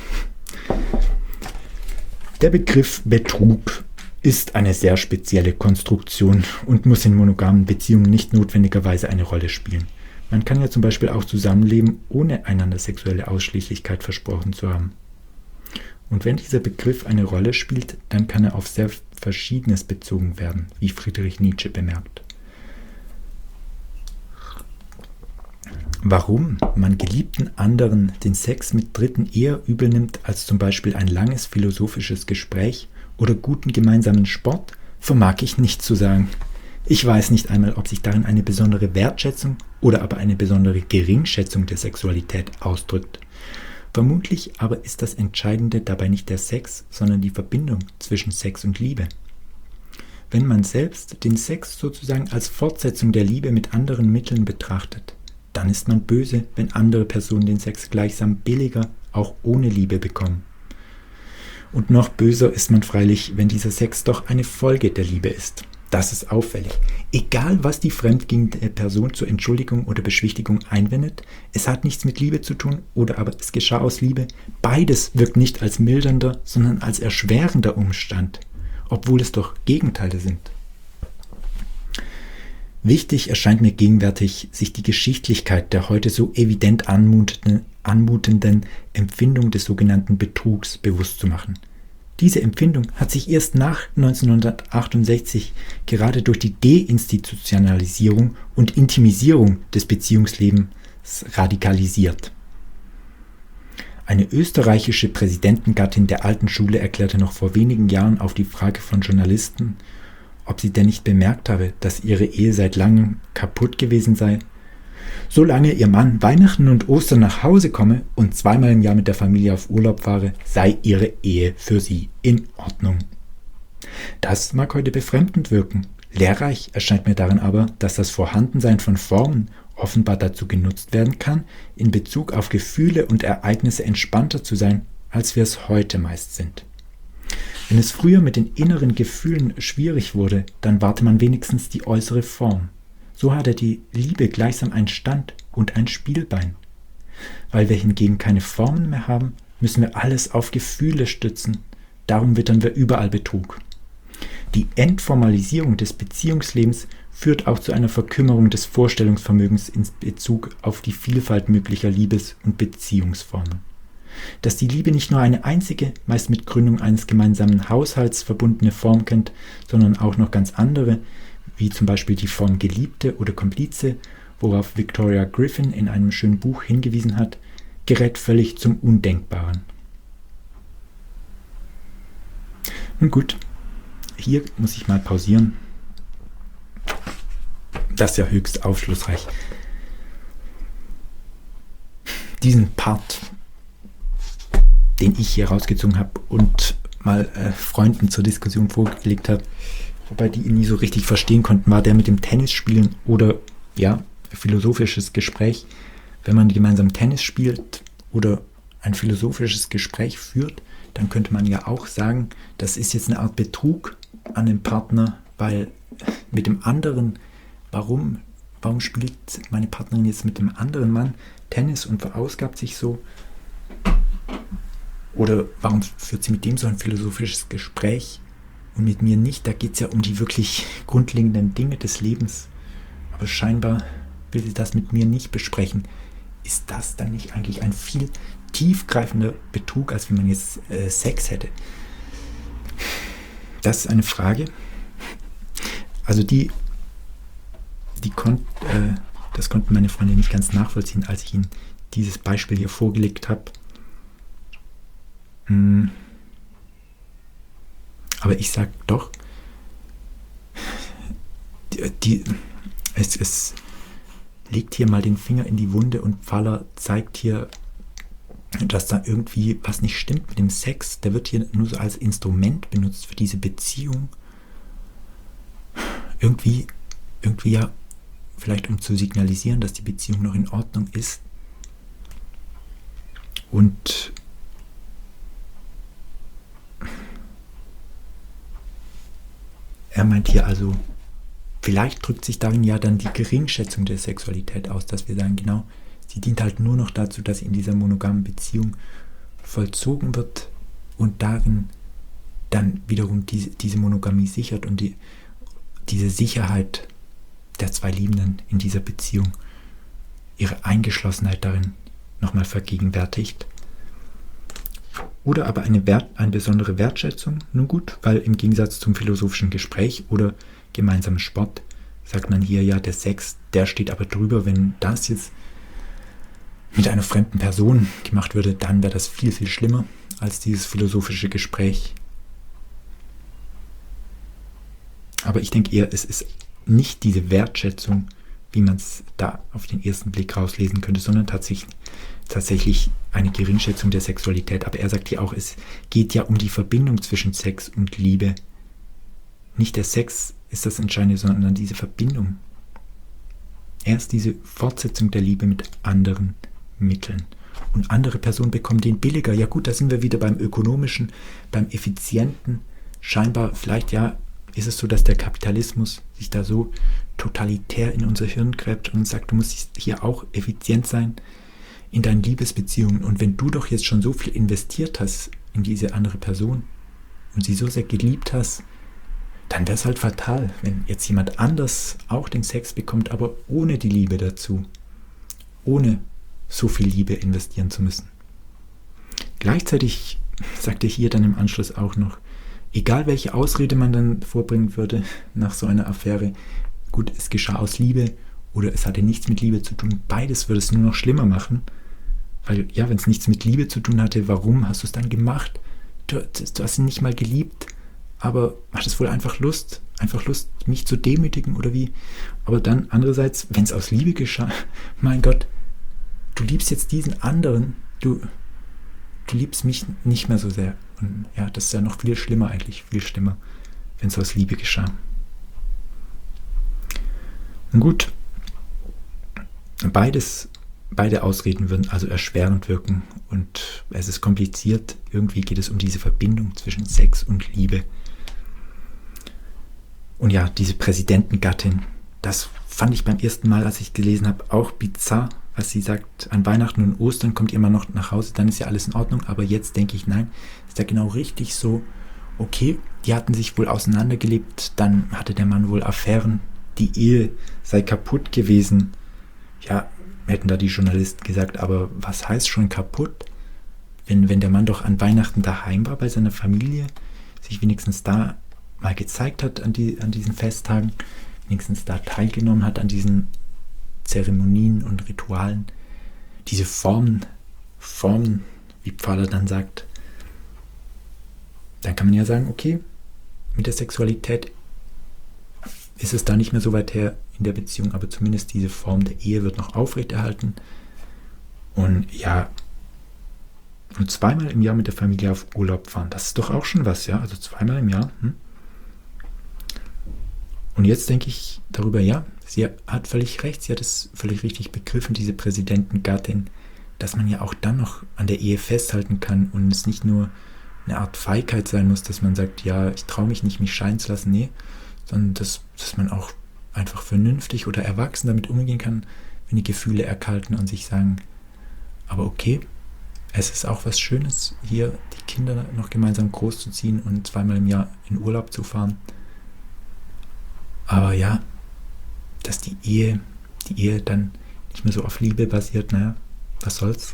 Der Begriff Betrug ist eine sehr spezielle Konstruktion und muss in monogamen Beziehungen nicht notwendigerweise eine Rolle spielen. Man kann ja zum Beispiel auch zusammenleben, ohne einander sexuelle Ausschließlichkeit versprochen zu haben. Und wenn dieser Begriff eine Rolle spielt, dann kann er auf sehr Verschiedenes bezogen werden, wie Friedrich Nietzsche bemerkt. Warum man geliebten anderen den Sex mit Dritten eher übel nimmt als zum Beispiel ein langes philosophisches Gespräch oder guten gemeinsamen Sport, vermag ich nicht zu sagen. Ich weiß nicht einmal, ob sich darin eine besondere Wertschätzung oder aber eine besondere Geringschätzung der Sexualität ausdrückt. Vermutlich aber ist das Entscheidende dabei nicht der Sex, sondern die Verbindung zwischen Sex und Liebe. Wenn man selbst den Sex sozusagen als Fortsetzung der Liebe mit anderen Mitteln betrachtet, dann ist man böse, wenn andere Personen den Sex gleichsam billiger, auch ohne Liebe bekommen. Und noch böser ist man freilich, wenn dieser Sex doch eine Folge der Liebe ist. Das ist auffällig. Egal, was die fremdgehende Person zur Entschuldigung oder Beschwichtigung einwendet, es hat nichts mit Liebe zu tun oder aber es geschah aus Liebe. Beides wirkt nicht als mildernder, sondern als erschwerender Umstand, obwohl es doch Gegenteile sind. Wichtig erscheint mir gegenwärtig, sich die Geschichtlichkeit der heute so evident anmutenden Empfindung des sogenannten Betrugs bewusst zu machen. Diese Empfindung hat sich erst nach 1968 gerade durch die Deinstitutionalisierung und Intimisierung des Beziehungslebens radikalisiert. Eine österreichische Präsidentengattin der alten Schule erklärte noch vor wenigen Jahren auf die Frage von Journalisten, ob sie denn nicht bemerkt habe, dass ihre Ehe seit langem kaputt gewesen sei. Solange ihr Mann Weihnachten und Ostern nach Hause komme und zweimal im Jahr mit der Familie auf Urlaub fahre, sei ihre Ehe für sie in Ordnung. Das mag heute befremdend wirken. Lehrreich erscheint mir darin aber, dass das Vorhandensein von Formen offenbar dazu genutzt werden kann, in Bezug auf Gefühle und Ereignisse entspannter zu sein, als wir es heute meist sind. Wenn es früher mit den inneren Gefühlen schwierig wurde, dann wahrte man wenigstens die äußere Form. So hatte die Liebe gleichsam einen Stand und ein Spielbein. Weil wir hingegen keine Formen mehr haben, müssen wir alles auf Gefühle stützen. Darum wittern wir überall Betrug. Die Entformalisierung des Beziehungslebens führt auch zu einer Verkümmerung des Vorstellungsvermögens in Bezug auf die Vielfalt möglicher Liebes- und Beziehungsformen. Dass die Liebe nicht nur eine einzige, meist mit Gründung eines gemeinsamen Haushalts verbundene Form kennt, sondern auch noch ganz andere, wie zum Beispiel die Form Geliebte oder Komplize, worauf Victoria Griffin in einem schönen Buch hingewiesen hat, gerät völlig zum Undenkbaren. Nun gut, hier muss ich mal pausieren. Das ist ja höchst aufschlussreich. Diesen Part, den ich hier rausgezogen habe und mal Freunden zur Diskussion vorgelegt habe, wobei die ihn nie so richtig verstehen konnten, war der mit dem Tennisspielen oder, ja, philosophisches Gespräch. Wenn man gemeinsam Tennis spielt oder ein philosophisches Gespräch führt, dann könnte man ja auch sagen, das ist jetzt eine Art Betrug an den Partner, weil mit dem anderen, warum spielt meine Partnerin jetzt mit dem anderen Mann Tennis und verausgabt sich so? Oder warum führt sie mit dem so ein philosophisches Gespräch? Und mit mir nicht, da geht es ja um die wirklich grundlegenden Dinge des Lebens. Aber scheinbar will sie das mit mir nicht besprechen. Ist das dann nicht eigentlich ein viel tiefgreifender Betrug, als wenn man jetzt Sex hätte? Das ist eine Frage. Also das konnten meine Freunde nicht ganz nachvollziehen, als ich ihnen dieses Beispiel hier vorgelegt habe. Aber ich sage doch, es legt hier mal den Finger in die Wunde und Pfaller zeigt hier, dass da irgendwie was nicht stimmt mit dem Sex. Der wird hier nur so als Instrument benutzt für diese Beziehung. Irgendwie ja, vielleicht um zu signalisieren, dass die Beziehung noch in Ordnung ist. Und er meint hier also, vielleicht drückt sich darin ja dann die Geringschätzung der Sexualität aus, dass wir sagen, genau, sie dient halt nur noch dazu, dass sie in dieser monogamen Beziehung vollzogen wird und darin dann wiederum diese Monogamie sichert und diese Sicherheit der zwei Liebenden in dieser Beziehung ihre Eingeschlossenheit darin nochmal vergegenwärtigt. Oder aber eine besondere Wertschätzung, nun gut, weil im Gegensatz zum philosophischen Gespräch oder gemeinsamen Sport sagt man hier ja, der Sex, der steht aber drüber. Wenn das jetzt mit einer fremden Person gemacht würde, dann wäre das viel, viel schlimmer als dieses philosophische Gespräch. Aber ich denke eher, es ist nicht diese Wertschätzung, wie man es da auf den ersten Blick rauslesen könnte, sondern tatsächlich eine Geringschätzung der Sexualität. Aber er sagt hier auch, es geht ja um die Verbindung zwischen Sex und Liebe. Nicht der Sex ist das Entscheidende, sondern diese Verbindung. Erst diese Fortsetzung der Liebe mit anderen Mitteln. Und andere Personen bekommen den billiger. Ja gut, da sind wir wieder beim Ökonomischen, beim Effizienten. Scheinbar, vielleicht ja, ist es so, dass der Kapitalismus sich da so totalitär in unser Hirn gräbt und sagt, du musst hier auch effizient sein in deinen Liebesbeziehungen. Und wenn du doch jetzt schon so viel investiert hast in diese andere Person und sie so sehr geliebt hast, dann wäre es halt fatal, wenn jetzt jemand anders auch den Sex bekommt, aber ohne die Liebe dazu, ohne so viel Liebe investieren zu müssen. Gleichzeitig sagt er hier dann im Anschluss auch noch, egal welche Ausrede man dann vorbringen würde nach so einer Affäre, gut, es geschah aus Liebe oder es hatte nichts mit Liebe zu tun, beides würde es nur noch schlimmer machen, weil ja, wenn es nichts mit Liebe zu tun hatte, warum hast du es dann gemacht? Du hast ihn nicht mal geliebt, aber hattest wohl einfach Lust, mich zu demütigen oder wie? Aber dann andererseits, wenn es aus Liebe geschah, mein Gott, du liebst jetzt diesen anderen, du liebst mich nicht mehr so sehr. Und ja, das ist ja noch viel schlimmer eigentlich, viel schlimmer, wenn es aus Liebe geschah. Und gut, beide Ausreden würden also erschwerend wirken und es ist kompliziert. Irgendwie geht es um diese Verbindung zwischen Sex und Liebe. Und ja, diese Präsidentengattin, das fand ich beim ersten Mal, als ich gelesen habe, auch bizarr, als sie sagt, an Weihnachten und Ostern kommt ihr mal noch nach Hause, dann ist ja alles in Ordnung, aber jetzt denke ich, nein, ist ja genau richtig so, okay, die hatten sich wohl auseinandergelebt, dann hatte der Mann wohl Affären, die Ehe sei kaputt gewesen. Ja, hätten da die Journalisten gesagt, aber was heißt schon kaputt? Wenn der Mann doch an Weihnachten daheim war bei seiner Familie, sich wenigstens da mal gezeigt hat an diesen Festtagen, wenigstens da teilgenommen hat an diesen Zeremonien und Ritualen, diese Formen, wie Pfarrer dann sagt, dann kann man ja sagen, okay, mit der Sexualität ist es da nicht mehr so weit her in der Beziehung, aber zumindest diese Form der Ehe wird noch aufrechterhalten. Und ja, und zweimal im Jahr mit der Familie auf Urlaub fahren, das ist doch auch schon was, ja, also zweimal im Jahr. Und jetzt denke ich darüber, ja, sie hat völlig recht, sie hat es völlig richtig begriffen, diese Präsidentengattin, dass man ja auch dann noch an der Ehe festhalten kann und es nicht nur eine Art Feigheit sein muss, dass man sagt, ja, ich traue mich nicht, mich scheiden zu lassen, nee, sondern dass man auch einfach vernünftig oder erwachsen damit umgehen kann, wenn die Gefühle erkalten und sich sagen, aber okay, es ist auch was Schönes, hier die Kinder noch gemeinsam großzuziehen und zweimal im Jahr in Urlaub zu fahren. Aber ja, dass die Ehe dann nicht mehr so auf Liebe basiert, naja, was soll's.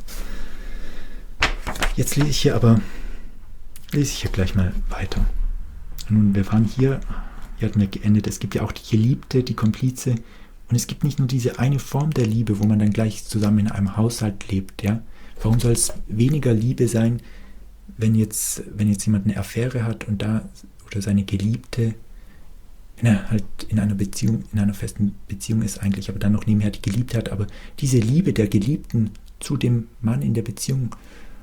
Jetzt lese ich hier gleich mal weiter. Nun, wir waren hier hatten wir geendet, es gibt ja auch die Geliebte, die Komplize und es gibt nicht nur diese eine Form der Liebe, wo man dann gleich zusammen in einem Haushalt lebt, ja. Warum soll es weniger Liebe sein, wenn jetzt jemand eine Affäre hat und da oder seine Geliebte halt in einer Beziehung, in einer festen Beziehung ist eigentlich, aber dann noch nebenher die Geliebte hat, aber diese Liebe der Geliebten zu dem Mann in der Beziehung,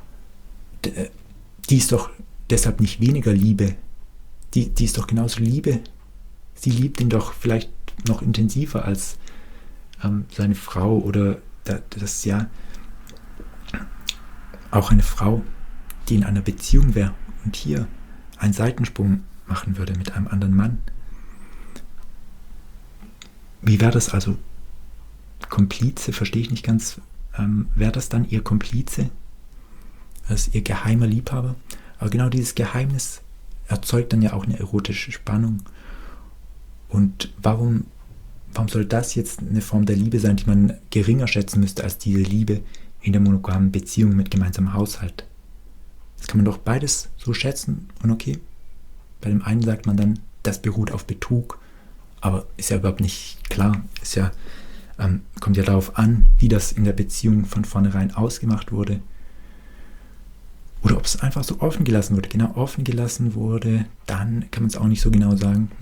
die ist doch deshalb nicht weniger Liebe, die ist doch genauso Liebe. Sie liebt ihn doch vielleicht noch intensiver als seine Frau oder das ja auch eine Frau, die in einer Beziehung wäre und hier einen Seitensprung machen würde mit einem anderen Mann. Wie wäre das also? Komplize, verstehe ich nicht ganz. Wäre das dann ihr Komplize? Also ihr geheimer Liebhaber? Aber genau dieses Geheimnis erzeugt dann ja auch eine erotische Spannung. Und warum warum soll das jetzt eine Form der Liebe sein, die man geringer schätzen müsste als diese Liebe in der monogamen Beziehung mit gemeinsamem Haushalt? Das kann man doch beides so schätzen und okay. Bei dem einen sagt man dann, das beruht auf Betrug, aber ist ja überhaupt nicht klar. Ist ja, kommt ja darauf an, wie das in der Beziehung von vornherein ausgemacht wurde. Oder ob es einfach so offen gelassen wurde. Genau, offen gelassen wurde, dann kann man es auch nicht so genau sagen.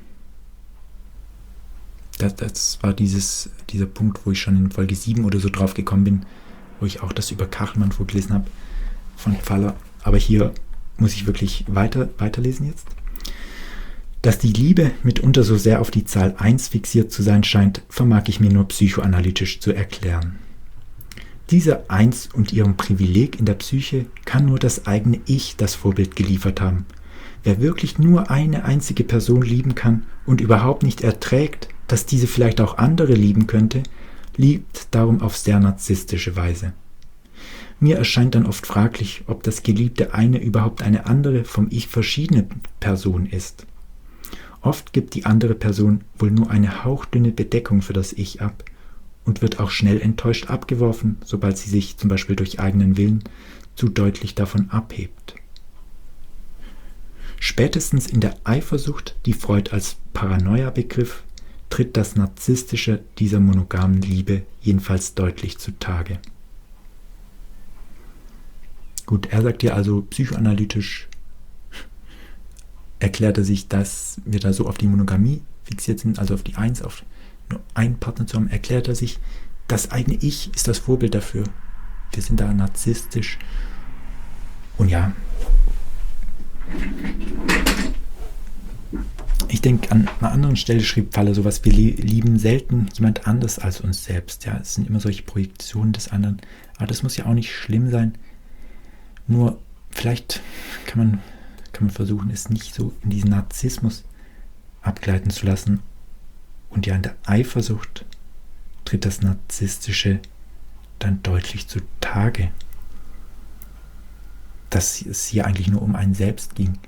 Das war dieser Punkt, wo ich schon in Folge 7 oder so drauf gekommen bin, wo ich auch das über Kachelmann vorgelesen habe von Pfaller. Aber hier muss ich wirklich weiterlesen jetzt. Dass die Liebe mitunter so sehr auf die Zahl 1 fixiert zu sein scheint, vermag ich mir nur psychoanalytisch zu erklären. Dieser 1 und ihrem Privileg in der Psyche kann nur das eigene Ich das Vorbild geliefert haben. Wer wirklich nur eine einzige Person lieben kann und überhaupt nicht erträgt, dass diese vielleicht auch andere lieben könnte, liebt darum auf sehr narzisstische Weise. Mir erscheint dann oft fraglich, ob das Geliebte eine überhaupt eine andere, vom Ich verschiedene Person ist. Oft gibt die andere Person wohl nur eine hauchdünne Bedeckung für das Ich ab und wird auch schnell enttäuscht abgeworfen, sobald sie sich zum Beispiel durch eigenen Willen zu deutlich davon abhebt. Spätestens in der Eifersucht, die Freud als Paranoia begriff, tritt das Narzisstische dieser monogamen Liebe jedenfalls deutlich zutage. Gut, er sagt ja also, psychoanalytisch erklärt er sich, dass wir da so auf die Monogamie fixiert sind, also auf die 1, auf nur einen Partner zu haben, erklärt er sich, das eigene Ich ist das Vorbild dafür. Wir sind da narzisstisch. Und ja, ich denke, an einer anderen Stelle schrieb Pfaller sowas, wir lieben selten jemand anders als uns selbst. Ja, es sind immer solche Projektionen des anderen. Aber das muss ja auch nicht schlimm sein. Nur vielleicht kann man versuchen, es nicht so in diesen Narzissmus abgleiten zu lassen. Und ja, in der Eifersucht tritt das Narzisstische dann deutlich zutage, dass es hier eigentlich nur um einen selbst ging.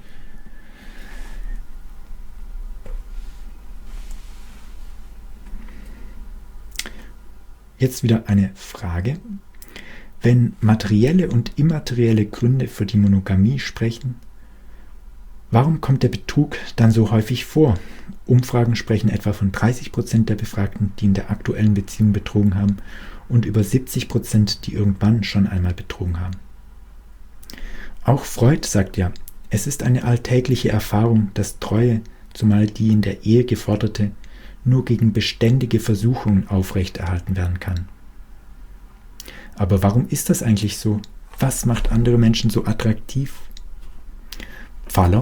Jetzt wieder eine Frage. Wenn materielle und immaterielle Gründe für die Monogamie sprechen, warum kommt der Betrug dann so häufig vor? Umfragen sprechen etwa von 30% der Befragten, die in der aktuellen Beziehung betrogen haben, und über 70%, die irgendwann schon einmal betrogen haben. Auch Freud sagt ja, es ist eine alltägliche Erfahrung, dass Treue, zumal die in der Ehe geforderte, nur gegen beständige Versuchungen aufrechterhalten werden kann. Aber warum ist das eigentlich so? Was macht andere Menschen so attraktiv? Pfaller: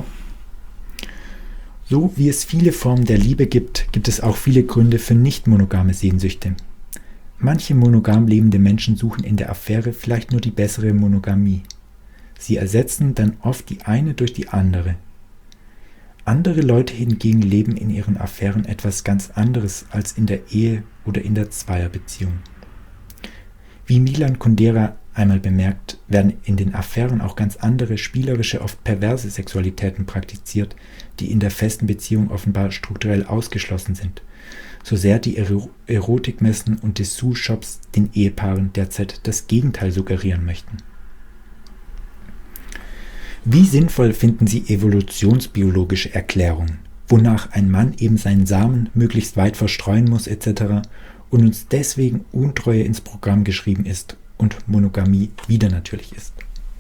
So wie es viele Formen der Liebe gibt, gibt es auch viele Gründe für nicht monogame Sehnsüchte. Manche monogam lebende Menschen suchen in der Affäre vielleicht nur die bessere Monogamie. Sie ersetzen dann oft die eine durch die andere. Andere Leute hingegen leben in ihren Affären etwas ganz anderes als in der Ehe oder in der Zweierbeziehung. Wie Milan Kundera einmal bemerkt, werden in den Affären auch ganz andere spielerische, oft perverse Sexualitäten praktiziert, die in der festen Beziehung offenbar strukturell ausgeschlossen sind, so sehr die Erotikmessen und Dessous-Shops den Ehepaaren derzeit das Gegenteil suggerieren möchten. Wie sinnvoll finden Sie evolutionsbiologische Erklärungen, wonach ein Mann eben seinen Samen möglichst weit verstreuen muss etc. und uns deswegen Untreue ins Programm geschrieben ist und Monogamie wieder natürlich ist?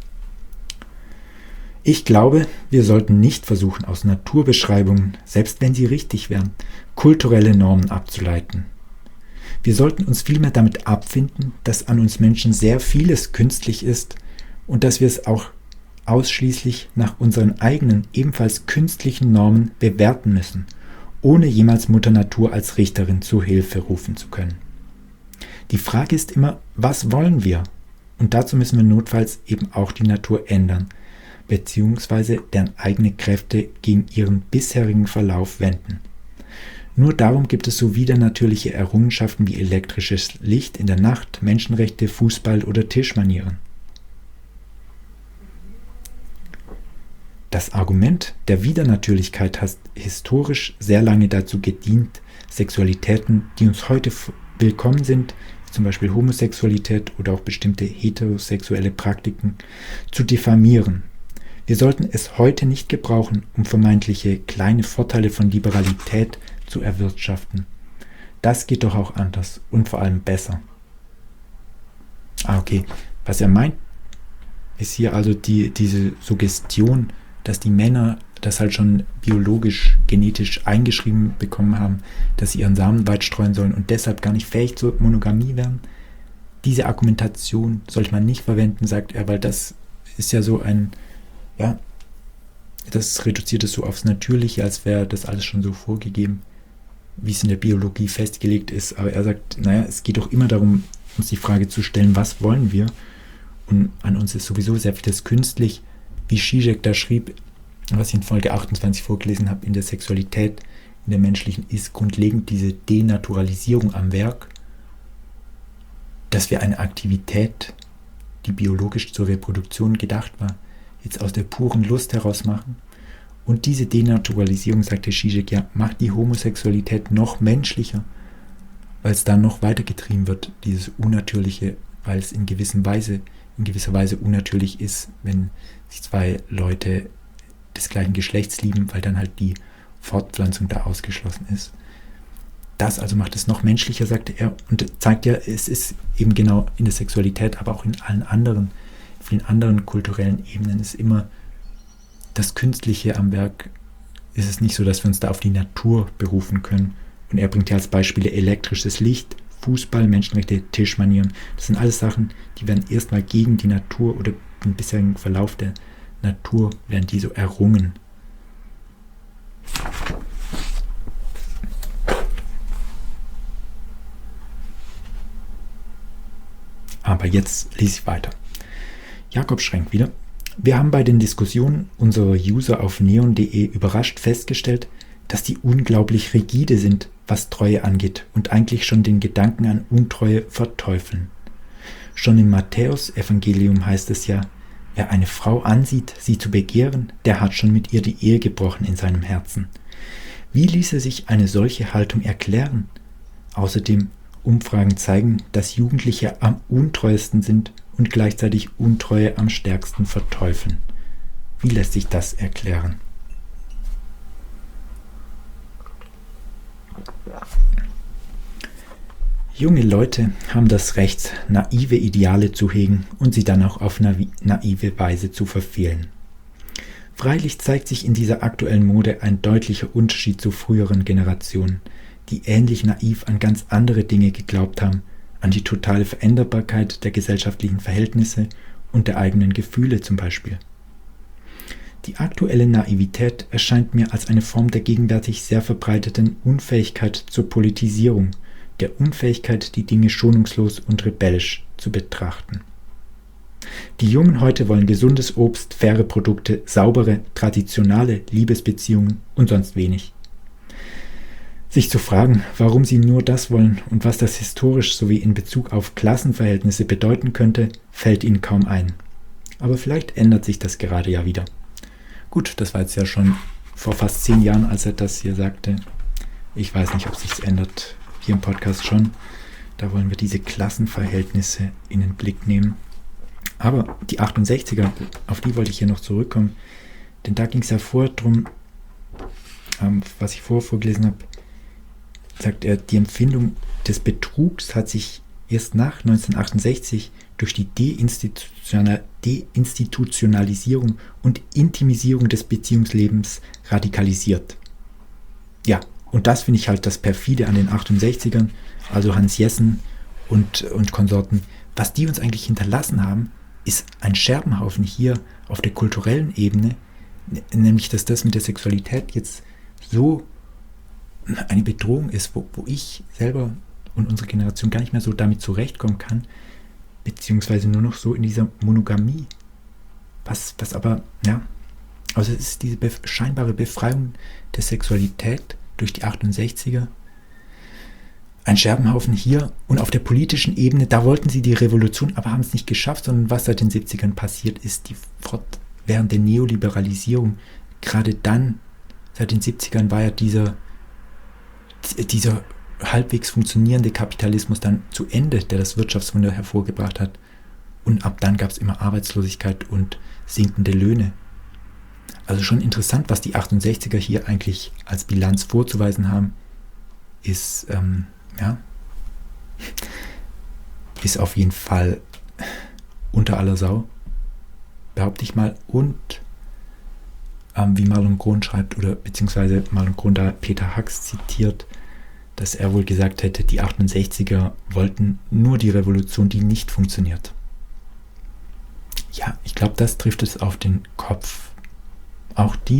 Ich glaube, wir sollten nicht versuchen, aus Naturbeschreibungen, selbst wenn sie richtig wären, kulturelle Normen abzuleiten. Wir sollten uns vielmehr damit abfinden, dass an uns Menschen sehr vieles künstlich ist und dass wir es auch ausschließlich nach unseren eigenen, ebenfalls künstlichen Normen bewerten müssen, ohne jemals Mutter Natur als Richterin zu Hilfe rufen zu können. Die Frage ist immer, was wollen wir? Und dazu müssen wir notfalls eben auch die Natur ändern, beziehungsweise deren eigene Kräfte gegen ihren bisherigen Verlauf wenden. Nur darum gibt es so widernatürliche Errungenschaften wie elektrisches Licht in der Nacht, Menschenrechte, Fußball oder Tischmanieren. Das Argument der Widernatürlichkeit hat historisch sehr lange dazu gedient, Sexualitäten, die uns heute willkommen sind, zum Beispiel Homosexualität oder auch bestimmte heterosexuelle Praktiken, zu diffamieren. Wir sollten es heute nicht gebrauchen, um vermeintliche kleine Vorteile von Liberalität zu erwirtschaften. Das geht doch auch anders und vor allem besser. Okay. Was er meint, ist hier also diese Suggestion, dass die Männer das halt schon biologisch, genetisch eingeschrieben bekommen haben, dass sie ihren Samen weit streuen sollen und deshalb gar nicht fähig zur Monogamie wären. Diese Argumentation sollte man nicht verwenden, sagt er, weil das ist ja so das reduziert es so aufs Natürliche, als wäre das alles schon so vorgegeben, wie es in der Biologie festgelegt ist. Aber er sagt, es geht doch immer darum, uns die Frage zu stellen, was wollen wir? Und an uns ist sowieso sehr vieles künstlich, wie Zizek da schrieb, was ich in Folge 28 vorgelesen habe, in der Sexualität, in der menschlichen, ist grundlegend diese Denaturalisierung am Werk, dass wir eine Aktivität, die biologisch zur Reproduktion gedacht war, jetzt aus der puren Lust heraus machen. Und diese Denaturalisierung, sagte Zizek, macht die Homosexualität noch menschlicher, weil es dann noch weitergetrieben wird, dieses Unnatürliche, weil es in gewisser Weise unnatürlich ist, wenn sich zwei Leute des gleichen Geschlechts lieben, weil dann halt die Fortpflanzung da ausgeschlossen ist. Das also macht es noch menschlicher, sagte er, und zeigt es ist eben genau in der Sexualität, aber auch in vielen anderen kulturellen Ebenen ist immer das Künstliche am Werk. Ist es nicht so, dass wir uns da auf die Natur berufen können. Und er bringt ja als Beispiele elektrisches Licht, Fußball, Menschenrechte, Tischmanieren. Das sind alles Sachen, die werden erstmal gegen die Natur oder den bisherigen Verlauf der Natur werden die so errungen. Aber jetzt lese ich weiter. Jakob Schrenk wieder. Wir haben bei den Diskussionen unserer User auf neon.de überrascht festgestellt, dass die unglaublich rigide sind, was Treue angeht und eigentlich schon den Gedanken an Untreue verteufeln. Schon im Matthäus-Evangelium heißt es ja, wer eine Frau ansieht, sie zu begehren, der hat schon mit ihr die Ehe gebrochen in seinem Herzen. Wie ließe sich eine solche Haltung erklären? Außerdem, Umfragen zeigen, dass Jugendliche am untreuesten sind und gleichzeitig Untreue am stärksten verteufeln. Wie lässt sich das erklären? Junge Leute haben das Recht, naive Ideale zu hegen und sie dann auch auf naive Weise zu verfehlen. Freilich zeigt sich in dieser aktuellen Mode ein deutlicher Unterschied zu früheren Generationen, die ähnlich naiv an ganz andere Dinge geglaubt haben, an die totale Veränderbarkeit der gesellschaftlichen Verhältnisse und der eigenen Gefühle zum Beispiel. Die aktuelle Naivität erscheint mir als eine Form der gegenwärtig sehr verbreiteten Unfähigkeit zur Politisierung, der Unfähigkeit, die Dinge schonungslos und rebellisch zu betrachten. Die Jungen heute wollen gesundes Obst, faire Produkte, saubere, traditionale Liebesbeziehungen und sonst wenig. Sich zu fragen, warum sie nur das wollen und was das historisch sowie in Bezug auf Klassenverhältnisse bedeuten könnte, fällt ihnen kaum ein. Aber vielleicht ändert sich das gerade ja wieder. Gut, das war jetzt ja schon vor fast 10 Jahren, als er das hier sagte. Ich weiß nicht, ob sich's ändert. Hier im Podcast schon. Da wollen wir diese Klassenverhältnisse in den Blick nehmen. Aber die 68er, auf die wollte ich hier noch zurückkommen. Denn da ging es ja vorher drum, was ich vorgelesen habe, sagt er, die Empfindung des Betrugs hat sich erst nach 1968 durch die Deinstitutionalisierung und Intimisierung des Beziehungslebens radikalisiert. Ja, und das finde ich halt das Perfide an den 68ern, also Hans Jessen und Konsorten. Was die uns eigentlich hinterlassen haben, ist ein Scherbenhaufen hier auf der kulturellen Ebene, nämlich dass das mit der Sexualität jetzt so eine Bedrohung ist, wo ich selber und unsere Generation gar nicht mehr so damit zurechtkommen kann, beziehungsweise nur noch so in dieser Monogamie. Was aber, also es ist diese scheinbare Befreiung der Sexualität durch die 68er, ein Scherbenhaufen hier und auf der politischen Ebene, da wollten sie die Revolution, aber haben es nicht geschafft, sondern was seit den 70ern passiert ist, die während der Neoliberalisierung, gerade dann, seit den 70ern, war ja dieser halbwegs funktionierende Kapitalismus dann zu Ende, der das Wirtschaftswunder hervorgebracht hat. Und ab dann gab es immer Arbeitslosigkeit und sinkende Löhne. Also schon interessant, was die 68er hier eigentlich als Bilanz vorzuweisen haben, ist auf jeden Fall unter aller Sau, behaupte ich mal. Und wie Marlon Grün schreibt, oder beziehungsweise Marlon Grün da Peter Hux zitiert, dass er wohl gesagt hätte, die 68er wollten nur die Revolution, die nicht funktioniert. Ja, ich glaube, das trifft es auf den Kopf. Auch die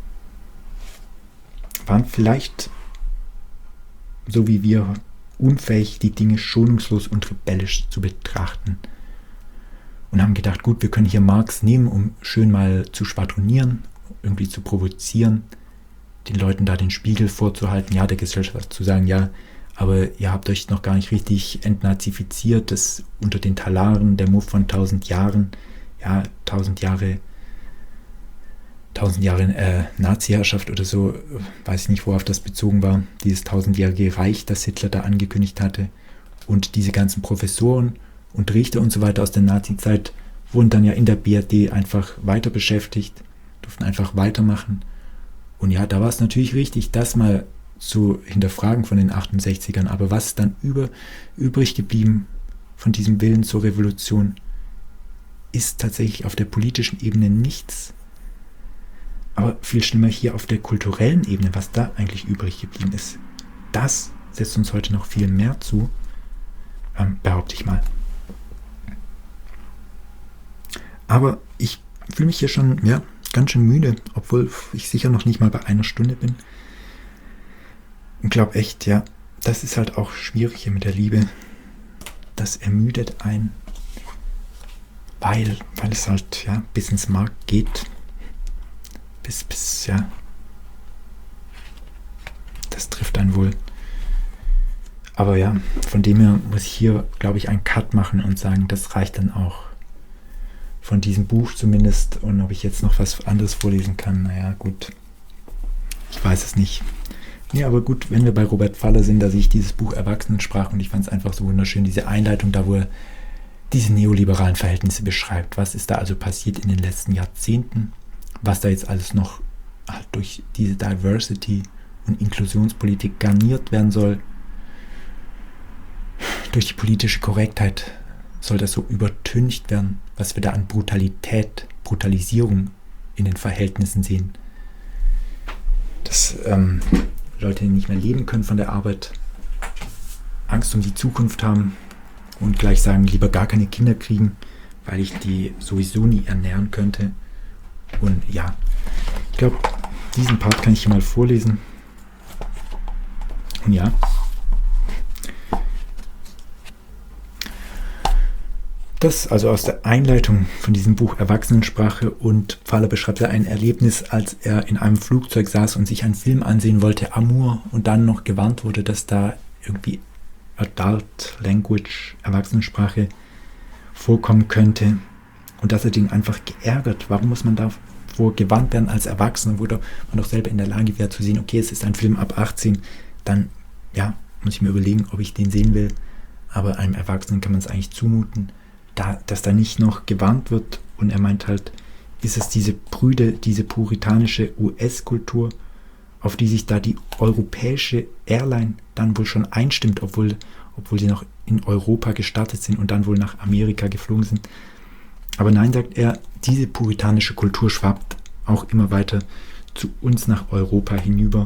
waren vielleicht, so wie wir, unfähig, die Dinge schonungslos und rebellisch zu betrachten. Und haben gedacht, gut, wir können hier Marx nehmen, um schön mal zu schwadronieren, irgendwie zu provozieren, den Leuten da den Spiegel vorzuhalten, ja, der Gesellschaft zu sagen, ja, aber ihr habt euch noch gar nicht richtig entnazifiziert, das unter den Talaren, der Move von 1000 Jahren, ja, 1000 Jahre Nazi-Herrschaft oder so, weiß ich nicht, worauf das bezogen war, dieses 1000-jährige Reich, das Hitler da angekündigt hatte, und diese ganzen Professoren und Richter und so weiter aus der Nazi-Zeit wurden dann ja in der BRD einfach weiter beschäftigt, durften einfach weitermachen. Und ja, da war es natürlich richtig, das mal zu hinterfragen von den 68ern, aber was ist dann übrig geblieben von diesem Willen zur Revolution, ist tatsächlich auf der politischen Ebene nichts. Aber viel schlimmer hier auf der kulturellen Ebene, was da eigentlich übrig geblieben ist. Das setzt uns heute noch viel mehr zu, behaupte ich mal. Aber ich fühle mich hier schon ganz schön müde, obwohl ich sicher noch nicht mal bei 1 Stunde bin. Und glaube echt, ja, das ist halt auch schwierig hier mit der Liebe. Das ermüdet einen, weil es halt bis ins Mark geht. Bis, das trifft einen wohl. Aber ja, von dem her muss ich hier, glaube ich, einen Cut machen und sagen, das reicht dann auch von diesem Buch zumindest. Und ob ich jetzt noch was anderes vorlesen kann, naja, gut. Ich weiß es nicht. Ja, aber gut, wenn wir bei Robert Faller sind, da sehe ich dieses Buch Erwachsenensprache und ich fand es einfach so wunderschön, diese Einleitung da, wo er diese neoliberalen Verhältnisse beschreibt. Was ist da also passiert in den letzten Jahrzehnten? Was da jetzt alles noch halt durch diese Diversity- und Inklusionspolitik garniert werden soll. Durch die politische Korrektheit soll das so übertüncht werden, was wir da an Brutalisierung in den Verhältnissen sehen. Dass Leute nicht mehr leben können von der Arbeit, Angst um die Zukunft haben und gleich sagen, lieber gar keine Kinder kriegen, weil ich die sowieso nie ernähren könnte. Und ja, ich glaube, diesen Part kann ich hier mal vorlesen. Und ja, das also aus der Einleitung von diesem Buch Erwachsenensprache, und Faller beschreibt ja ein Erlebnis, als er in einem Flugzeug saß und sich einen Film ansehen wollte, Amour, und dann noch gewarnt wurde, dass da irgendwie Adult Language, Erwachsenensprache vorkommen könnte. Und dass er den einfach geärgert. Warum muss man davor gewarnt werden als Erwachsener, wo man doch selber in der Lage wäre zu sehen, okay, es ist ein Film ab 18, dann muss ich mir überlegen, ob ich den sehen will. Aber einem Erwachsenen kann man es eigentlich zumuten, dass da nicht noch gewarnt wird. Und er meint halt, ist es diese puritanische US-Kultur, auf die sich da die europäische Airline dann wohl schon einstimmt, obwohl sie noch in Europa gestartet sind und dann wohl nach Amerika geflogen sind. Aber nein, sagt er, diese puritanische Kultur schwappt auch immer weiter zu uns nach Europa hinüber.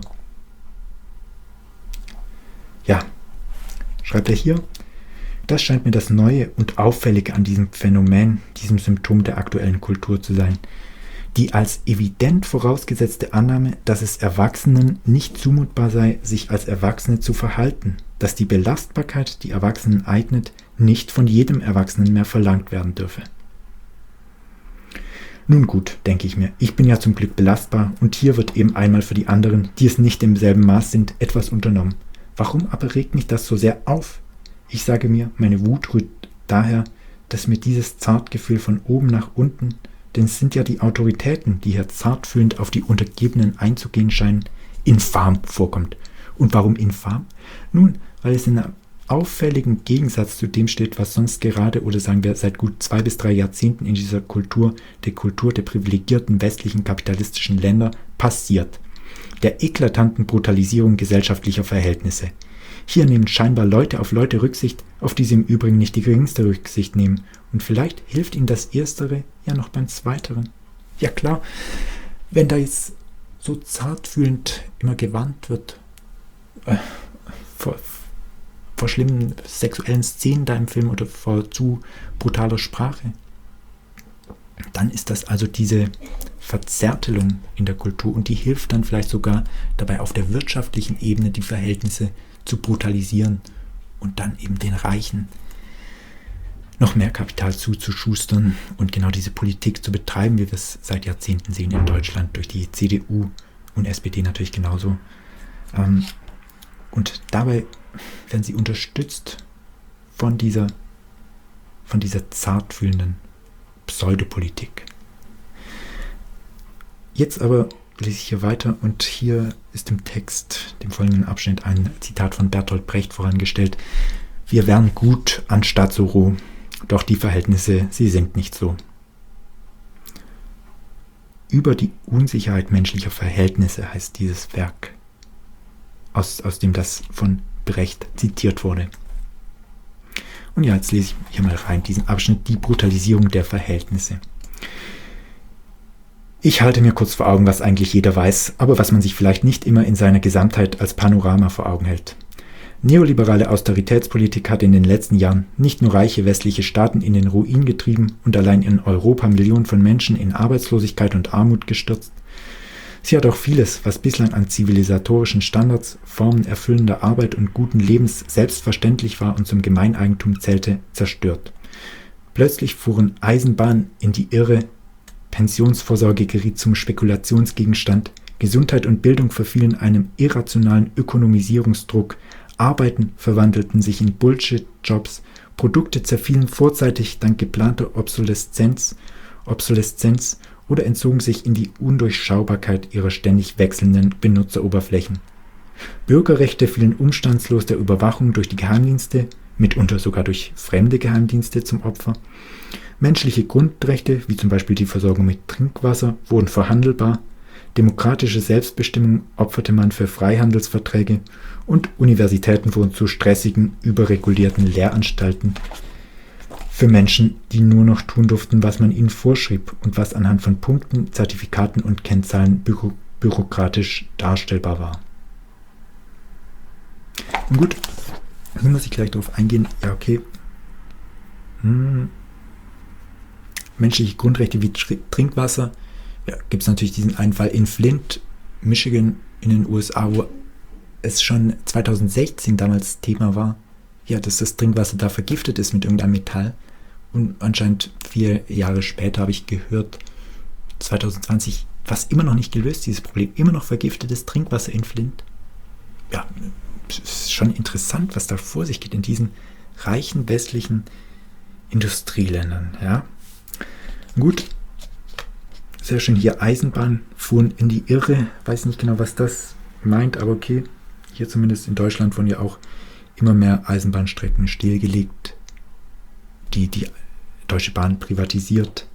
Ja, schreibt er hier, das scheint mir das Neue und Auffällige an diesem Phänomen, diesem Symptom der aktuellen Kultur zu sein. Die als evident vorausgesetzte Annahme, dass es Erwachsenen nicht zumutbar sei, sich als Erwachsene zu verhalten, dass die Belastbarkeit, die Erwachsenen eignet, nicht von jedem Erwachsenen mehr verlangt werden dürfe. Nun gut, denke ich mir, ich bin ja zum Glück belastbar und hier wird eben einmal für die anderen, die es nicht im selben Maß sind, etwas unternommen. Warum aber regt mich das so sehr auf? Ich sage mir, meine Wut rührt daher, dass mir dieses Zartgefühl von oben nach unten, denn es sind ja die Autoritäten, die hier zartfühlend auf die Untergebenen einzugehen scheinen, infam vorkommt. Und warum infam? Nun, weil es in einem auffälligen Gegensatz zu dem steht, was sonst gerade oder sagen wir seit gut 2 bis 3 Jahrzehnten in dieser Kultur der privilegierten westlichen kapitalistischen Länder passiert. Der eklatanten Brutalisierung gesellschaftlicher Verhältnisse. Hier nehmen scheinbar Leute auf Leute Rücksicht, auf die sie im Übrigen nicht die geringste Rücksicht nehmen. Und vielleicht hilft ihnen das Erstere ja noch beim Zweiteren. Ja klar, wenn da jetzt so zartfühlend immer gewarnt wird vor schlimmen sexuellen Szenen da im Film oder vor zu brutaler Sprache, dann ist das also diese Verzärtelung in der Kultur und die hilft dann vielleicht sogar dabei auf der wirtschaftlichen Ebene die Verhältnisse zu brutalisieren und dann eben den Reichen noch mehr Kapital zuzuschustern und genau diese Politik zu betreiben, wie wir es seit Jahrzehnten sehen in Deutschland durch die CDU und SPD natürlich genauso. Und dabei werden sie unterstützt von dieser zartfühlenden Pseudopolitik. Jetzt aber lese ich hier weiter und hier ist im Text, dem folgenden Abschnitt, ein Zitat von Bertolt Brecht vorangestellt. Wir wären gut anstatt so roh, doch die Verhältnisse, sie sind nicht so. Über die Unsicherheit menschlicher Verhältnisse heißt dieses Werk, aus dem das von Brecht zitiert wurde. Und ja, jetzt lese ich hier mal rein, diesen Abschnitt, die Brutalisierung der Verhältnisse. Ich halte mir kurz vor Augen, was eigentlich jeder weiß, aber was man sich vielleicht nicht immer in seiner Gesamtheit als Panorama vor Augen hält. Neoliberale Austeritätspolitik hat in den letzten Jahren nicht nur reiche westliche Staaten in den Ruin getrieben und allein in Europa Millionen von Menschen in Arbeitslosigkeit und Armut gestürzt. Sie hat auch vieles, was bislang an zivilisatorischen Standards, Formen erfüllender Arbeit und guten Lebens selbstverständlich war und zum Gemeineigentum zählte, zerstört. Plötzlich fuhren Eisenbahnen in die Irre, Pensionsvorsorge geriet zum Spekulationsgegenstand, Gesundheit und Bildung verfielen einem irrationalen Ökonomisierungsdruck, Arbeiten verwandelten sich in Bullshit-Jobs, Produkte zerfielen vorzeitig dank geplanter Obsoleszenz oder entzogen sich in die Undurchschaubarkeit ihrer ständig wechselnden Benutzeroberflächen. Bürgerrechte fielen umstandslos der Überwachung durch die Geheimdienste, mitunter sogar durch fremde Geheimdienste, zum Opfer. Menschliche Grundrechte, wie zum Beispiel die Versorgung mit Trinkwasser, wurden verhandelbar. Demokratische Selbstbestimmung opferte man für Freihandelsverträge und Universitäten wurden zu stressigen, überregulierten Lehranstalten für Menschen, die nur noch tun durften, was man ihnen vorschrieb und was anhand von Punkten, Zertifikaten und Kennzahlen bürokratisch darstellbar war. Und gut, nun muss ich gleich darauf eingehen, ja okay, menschliche Grundrechte wie Trinkwasser, ja, gibt es natürlich diesen einen Fall in Flint, Michigan in den USA, wo es schon 2016 damals Thema war, ja, dass das Trinkwasser da vergiftet ist mit irgendeinem Metall. Und anscheinend 4 Jahre später habe ich gehört, 2020, was immer noch nicht gelöst, dieses Problem, immer noch vergiftetes Trinkwasser in Flint. Ja, es ist schon interessant, was da vor sich geht in diesen reichen westlichen Industrieländern, ja. Gut, sehr schön, hier Eisenbahn fuhren in die Irre, weiß nicht genau, was das meint, aber okay, hier zumindest in Deutschland wurden ja auch immer mehr Eisenbahnstrecken stillgelegt, die Deutsche Bahn privatisiert.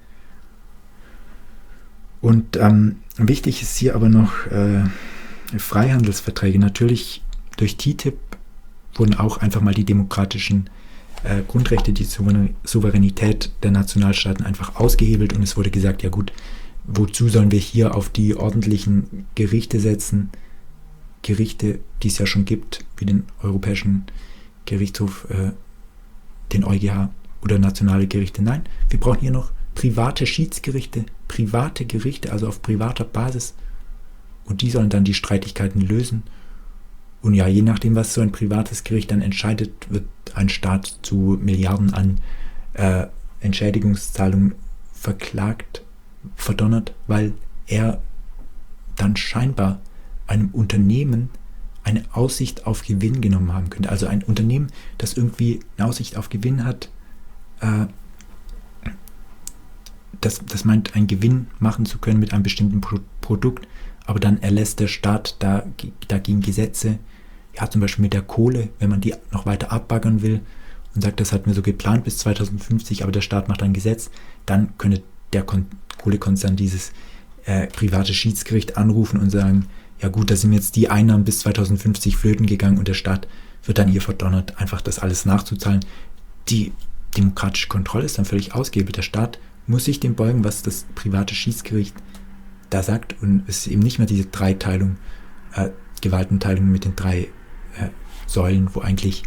Und wichtig ist hier aber noch Freihandelsverträge. Natürlich durch TTIP wurden auch einfach mal die demokratischen Grundrechte, die Souveränität der Nationalstaaten einfach ausgehebelt und es wurde gesagt, ja gut, wozu sollen wir hier auf die ordentlichen Gerichte setzen? Gerichte, die es ja schon gibt, wie den Europäischen Gerichtshof, den EuGH oder nationale Gerichte. Nein, wir brauchen hier noch private Schiedsgerichte, private Gerichte, also auf privater Basis. Und die sollen dann die Streitigkeiten lösen. Und ja, je nachdem, was so ein privates Gericht dann entscheidet, wird ein Staat zu Milliarden an Entschädigungszahlungen verdonnert, weil er dann scheinbar einem Unternehmen eine Aussicht auf Gewinn genommen haben könnte. Also ein Unternehmen, das irgendwie eine Aussicht auf Gewinn hat, das meint, einen Gewinn machen zu können mit einem bestimmten Produkt, aber dann erlässt der Staat dagegen Gesetze, ja, zum Beispiel mit der Kohle, wenn man die noch weiter abbaggern will und sagt, das hatten wir so geplant bis 2050, aber der Staat macht ein Gesetz, dann könnte der Kohlekonzern dieses private Schiedsgericht anrufen und sagen, ja gut, da sind jetzt die Einnahmen bis 2050 flöten gegangen und der Staat wird dann hier verdonnert, einfach das alles nachzuzahlen. Die demokratische Kontrolle ist dann völlig ausgehebelt. Der Staat muss sich dem beugen, was das private Schiedsgericht da sagt, und es ist eben nicht mehr diese Dreiteilung, Gewaltenteilung mit den 3 Säulen, wo eigentlich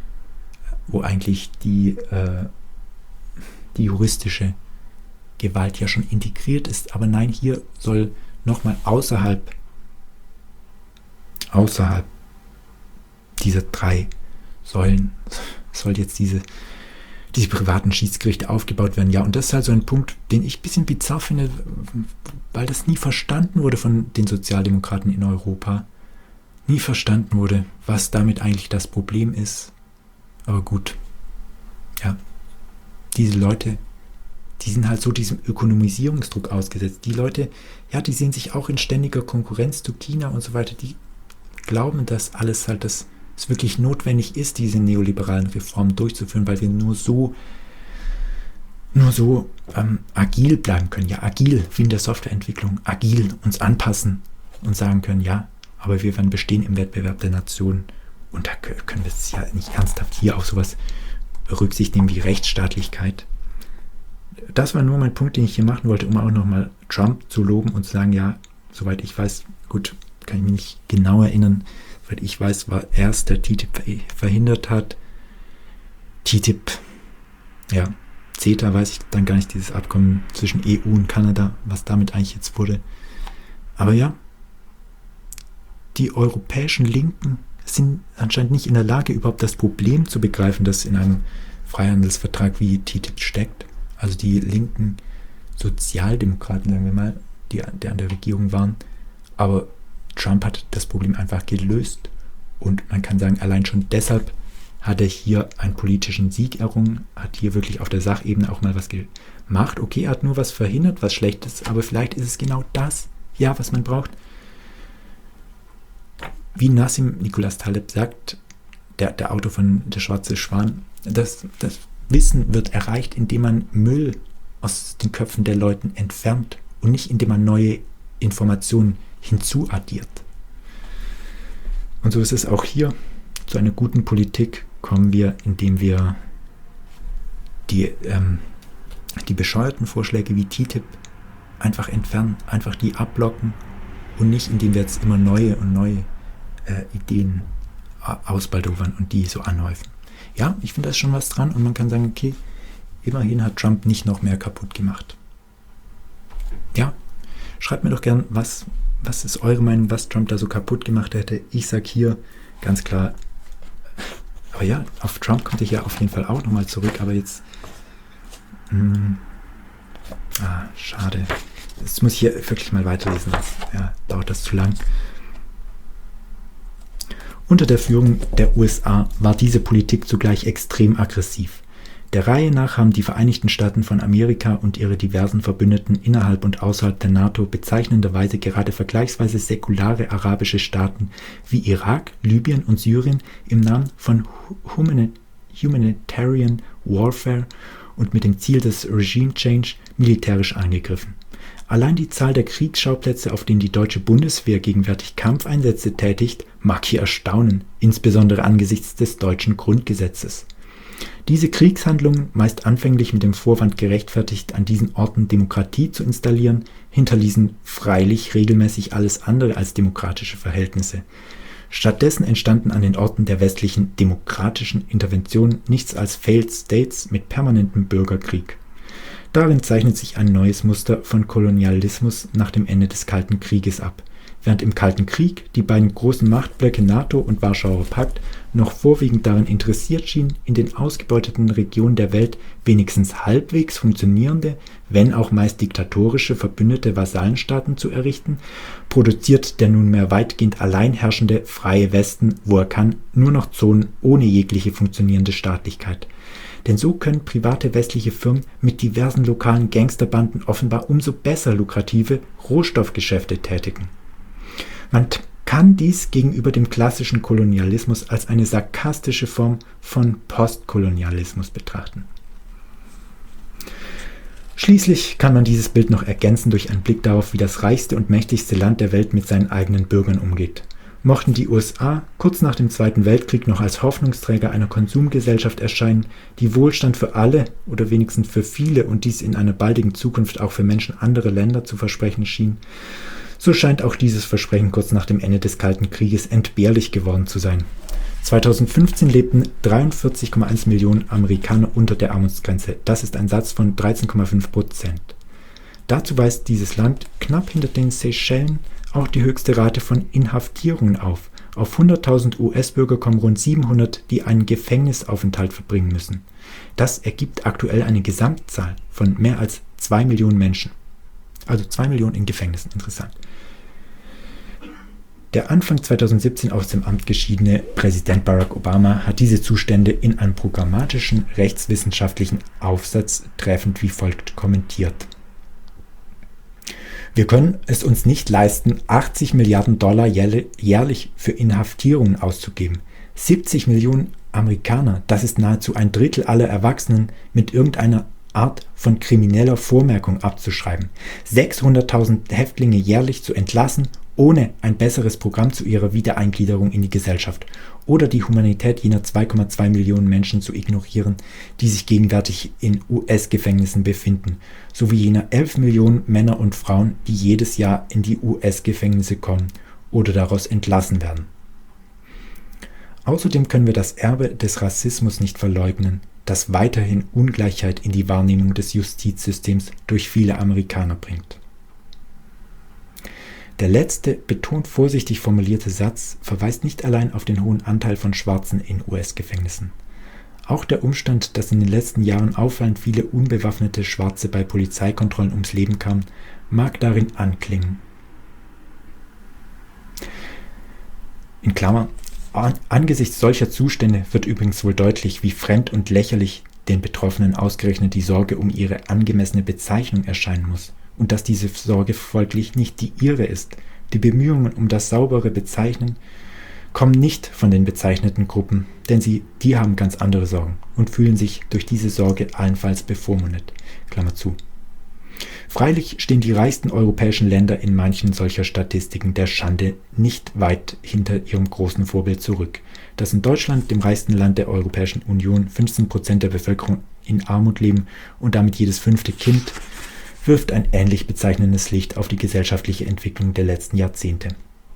die juristische Gewalt ja schon integriert ist. Aber nein, hier soll nochmal außerhalb dieser 3 Säulen soll jetzt diese privaten Schiedsgerichte aufgebaut werden. Ja, und das ist halt so ein Punkt, den ich ein bisschen bizarr finde, weil das nie verstanden wurde von den Sozialdemokraten in Europa. Nie verstanden wurde, was damit eigentlich das Problem ist. Aber gut, ja, diese Leute, die sind halt so diesem Ökonomisierungsdruck ausgesetzt. Die Leute, ja, die sehen sich auch in ständiger Konkurrenz zu China und so weiter. Die glauben, dass alles halt, dass es wirklich notwendig ist, diese neoliberalen Reformen durchzuführen, weil wir nur so agil bleiben können. Ja, agil, wie in der Softwareentwicklung, agil uns anpassen und sagen können, ja, aber wir werden bestehen im Wettbewerb der Nationen. Und da können wir es ja nicht ernsthaft hier auf sowas Rücksicht nehmen wie Rechtsstaatlichkeit. Das war nur mein Punkt, den ich hier machen wollte, um auch nochmal Trump zu loben und zu sagen, ja, soweit ich weiß, gut, kann ich mich nicht genau erinnern, soweit ich weiß, war er es, der TTIP verhindert hat. TTIP, ja, CETA weiß ich dann gar nicht, dieses Abkommen zwischen EU und Kanada, was damit eigentlich jetzt wurde. Aber ja, die europäischen Linken sind anscheinend nicht in der Lage, überhaupt das Problem zu begreifen, das in einem Freihandelsvertrag wie TTIP steckt. Also die linken Sozialdemokraten, sagen wir mal, die an der Regierung waren. Aber Trump hat das Problem einfach gelöst. Und man kann sagen, allein schon deshalb hat er hier einen politischen Sieg errungen, hat hier wirklich auf der Sachebene auch mal was gemacht. Okay, er hat nur was verhindert, was Schlechtes, aber vielleicht ist es genau das, ja, was man braucht. Wie Nassim Nicholas Taleb sagt, der Autor von Der schwarze Schwan, das Wissen wird erreicht, indem man Müll aus den Köpfen der Leuten entfernt und nicht indem man neue Informationen hinzuaddiert. Und so ist es auch hier. Zu einer guten Politik kommen wir, indem wir die bescheuerten Vorschläge wie TTIP einfach entfernen, einfach die abblocken und nicht indem wir jetzt immer neue Ideen ausbaldowern und die so anhäufen. Ja, ich finde, da ist schon was dran und man kann sagen, okay, immerhin hat Trump nicht noch mehr kaputt gemacht. Ja, schreibt mir doch gern, was ist eure Meinung, was Trump da so kaputt gemacht hätte. Ich sage hier ganz klar, aber ja, auf Trump kommt ich ja auf jeden Fall auch nochmal zurück, aber jetzt schade. Jetzt muss ich hier wirklich mal weiterlesen, ja, dauert das zu lang. Unter der Führung der USA war diese Politik zugleich extrem aggressiv. Der Reihe nach haben die Vereinigten Staaten von Amerika und ihre diversen Verbündeten innerhalb und außerhalb der NATO bezeichnenderweise gerade vergleichsweise säkulare arabische Staaten wie Irak, Libyen und Syrien im Namen von Humanitarian Warfare und mit dem Ziel des Regime Change militärisch angegriffen. Allein die Zahl der Kriegsschauplätze, auf denen die deutsche Bundeswehr gegenwärtig Kampfeinsätze tätigt, mag hier erstaunen, insbesondere angesichts des deutschen Grundgesetzes. Diese Kriegshandlungen, meist anfänglich mit dem Vorwand gerechtfertigt, an diesen Orten Demokratie zu installieren, hinterließen freilich regelmäßig alles andere als demokratische Verhältnisse. Stattdessen entstanden an den Orten der westlichen demokratischen Intervention nichts als Failed States mit permanentem Bürgerkrieg. Darin zeichnet sich ein neues Muster von Kolonialismus nach dem Ende des Kalten Krieges ab. Während im Kalten Krieg die beiden großen Machtblöcke NATO und Warschauer Pakt noch vorwiegend daran interessiert schienen, in den ausgebeuteten Regionen der Welt wenigstens halbwegs funktionierende, wenn auch meist diktatorische verbündete Vasallenstaaten zu errichten, produziert der nunmehr weitgehend allein herrschende freie Westen, wo er kann, nur noch Zonen ohne jegliche funktionierende Staatlichkeit. Denn so können private westliche Firmen mit diversen lokalen Gangsterbanden offenbar umso besser lukrative Rohstoffgeschäfte tätigen. Man kann dies gegenüber dem klassischen Kolonialismus als eine sarkastische Form von Postkolonialismus betrachten. Schließlich kann man dieses Bild noch ergänzen durch einen Blick darauf, wie das reichste und mächtigste Land der Welt mit seinen eigenen Bürgern umgeht. Mochten die USA kurz nach dem Zweiten Weltkrieg noch als Hoffnungsträger einer Konsumgesellschaft erscheinen, die Wohlstand für alle oder wenigstens für viele und dies in einer baldigen Zukunft auch für Menschen anderer Länder zu versprechen schien, so scheint auch dieses Versprechen kurz nach dem Ende des Kalten Krieges entbehrlich geworden zu sein. 2015 lebten 43,1 Millionen Amerikaner unter der Armutsgrenze. Das ist ein Satz von 13,5%. Dazu weist dieses Land knapp hinter den Seychellen auch die höchste Rate von Inhaftierungen auf. Auf 100.000 US-Bürger kommen rund 700, die einen Gefängnisaufenthalt verbringen müssen. Das ergibt aktuell eine Gesamtzahl von mehr als 2 Millionen Menschen. Also 2 Millionen in Gefängnissen, interessant. Der Anfang 2017 aus dem Amt geschiedene Präsident Barack Obama hat diese Zustände in einem programmatischen rechtswissenschaftlichen Aufsatz treffend wie folgt kommentiert. Wir können es uns nicht leisten, 80 Milliarden Dollar jährlich für Inhaftierungen auszugeben. 70 Millionen Amerikaner, das ist nahezu ein Drittel aller Erwachsenen, mit irgendeiner Art von krimineller Vormerkung abzuschreiben. 600.000 Häftlinge jährlich zu entlassen, ohne ein besseres Programm zu ihrer Wiedereingliederung in die Gesellschaft oder die Humanität jener 2,2 Millionen Menschen zu ignorieren, die sich gegenwärtig in US-Gefängnissen befinden, sowie jener 11 Millionen Männer und Frauen, die jedes Jahr in die US-Gefängnisse kommen oder daraus entlassen werden. Außerdem können wir das Erbe des Rassismus nicht verleugnen, das weiterhin Ungleichheit in die Wahrnehmung des Justizsystems durch viele Amerikaner bringt. Der letzte, betont vorsichtig formulierte Satz verweist nicht allein auf den hohen Anteil von Schwarzen in US-Gefängnissen. Auch der Umstand, dass in den letzten Jahren auffallend viele unbewaffnete Schwarze bei Polizeikontrollen ums Leben kamen, mag darin anklingen. In Klammer, angesichts solcher Zustände wird übrigens wohl deutlich, wie fremd und lächerlich den Betroffenen ausgerechnet die Sorge um ihre angemessene Bezeichnung erscheinen muss. Und dass diese Sorge folglich nicht die ihre ist. Die Bemühungen um das saubere Bezeichnen kommen nicht von den bezeichneten Gruppen, denn die haben ganz andere Sorgen und fühlen sich durch diese Sorge allenfalls bevormundet. Klammer zu. Freilich stehen die reichsten europäischen Länder in manchen solcher Statistiken der Schande nicht weit hinter ihrem großen Vorbild zurück. Dass in Deutschland, dem reichsten Land der Europäischen Union, 15% der Bevölkerung in Armut leben und damit jedes 5. Kind, wirft ein ähnlich bezeichnendes Licht auf die gesellschaftliche Entwicklung der letzten Jahrzehnte.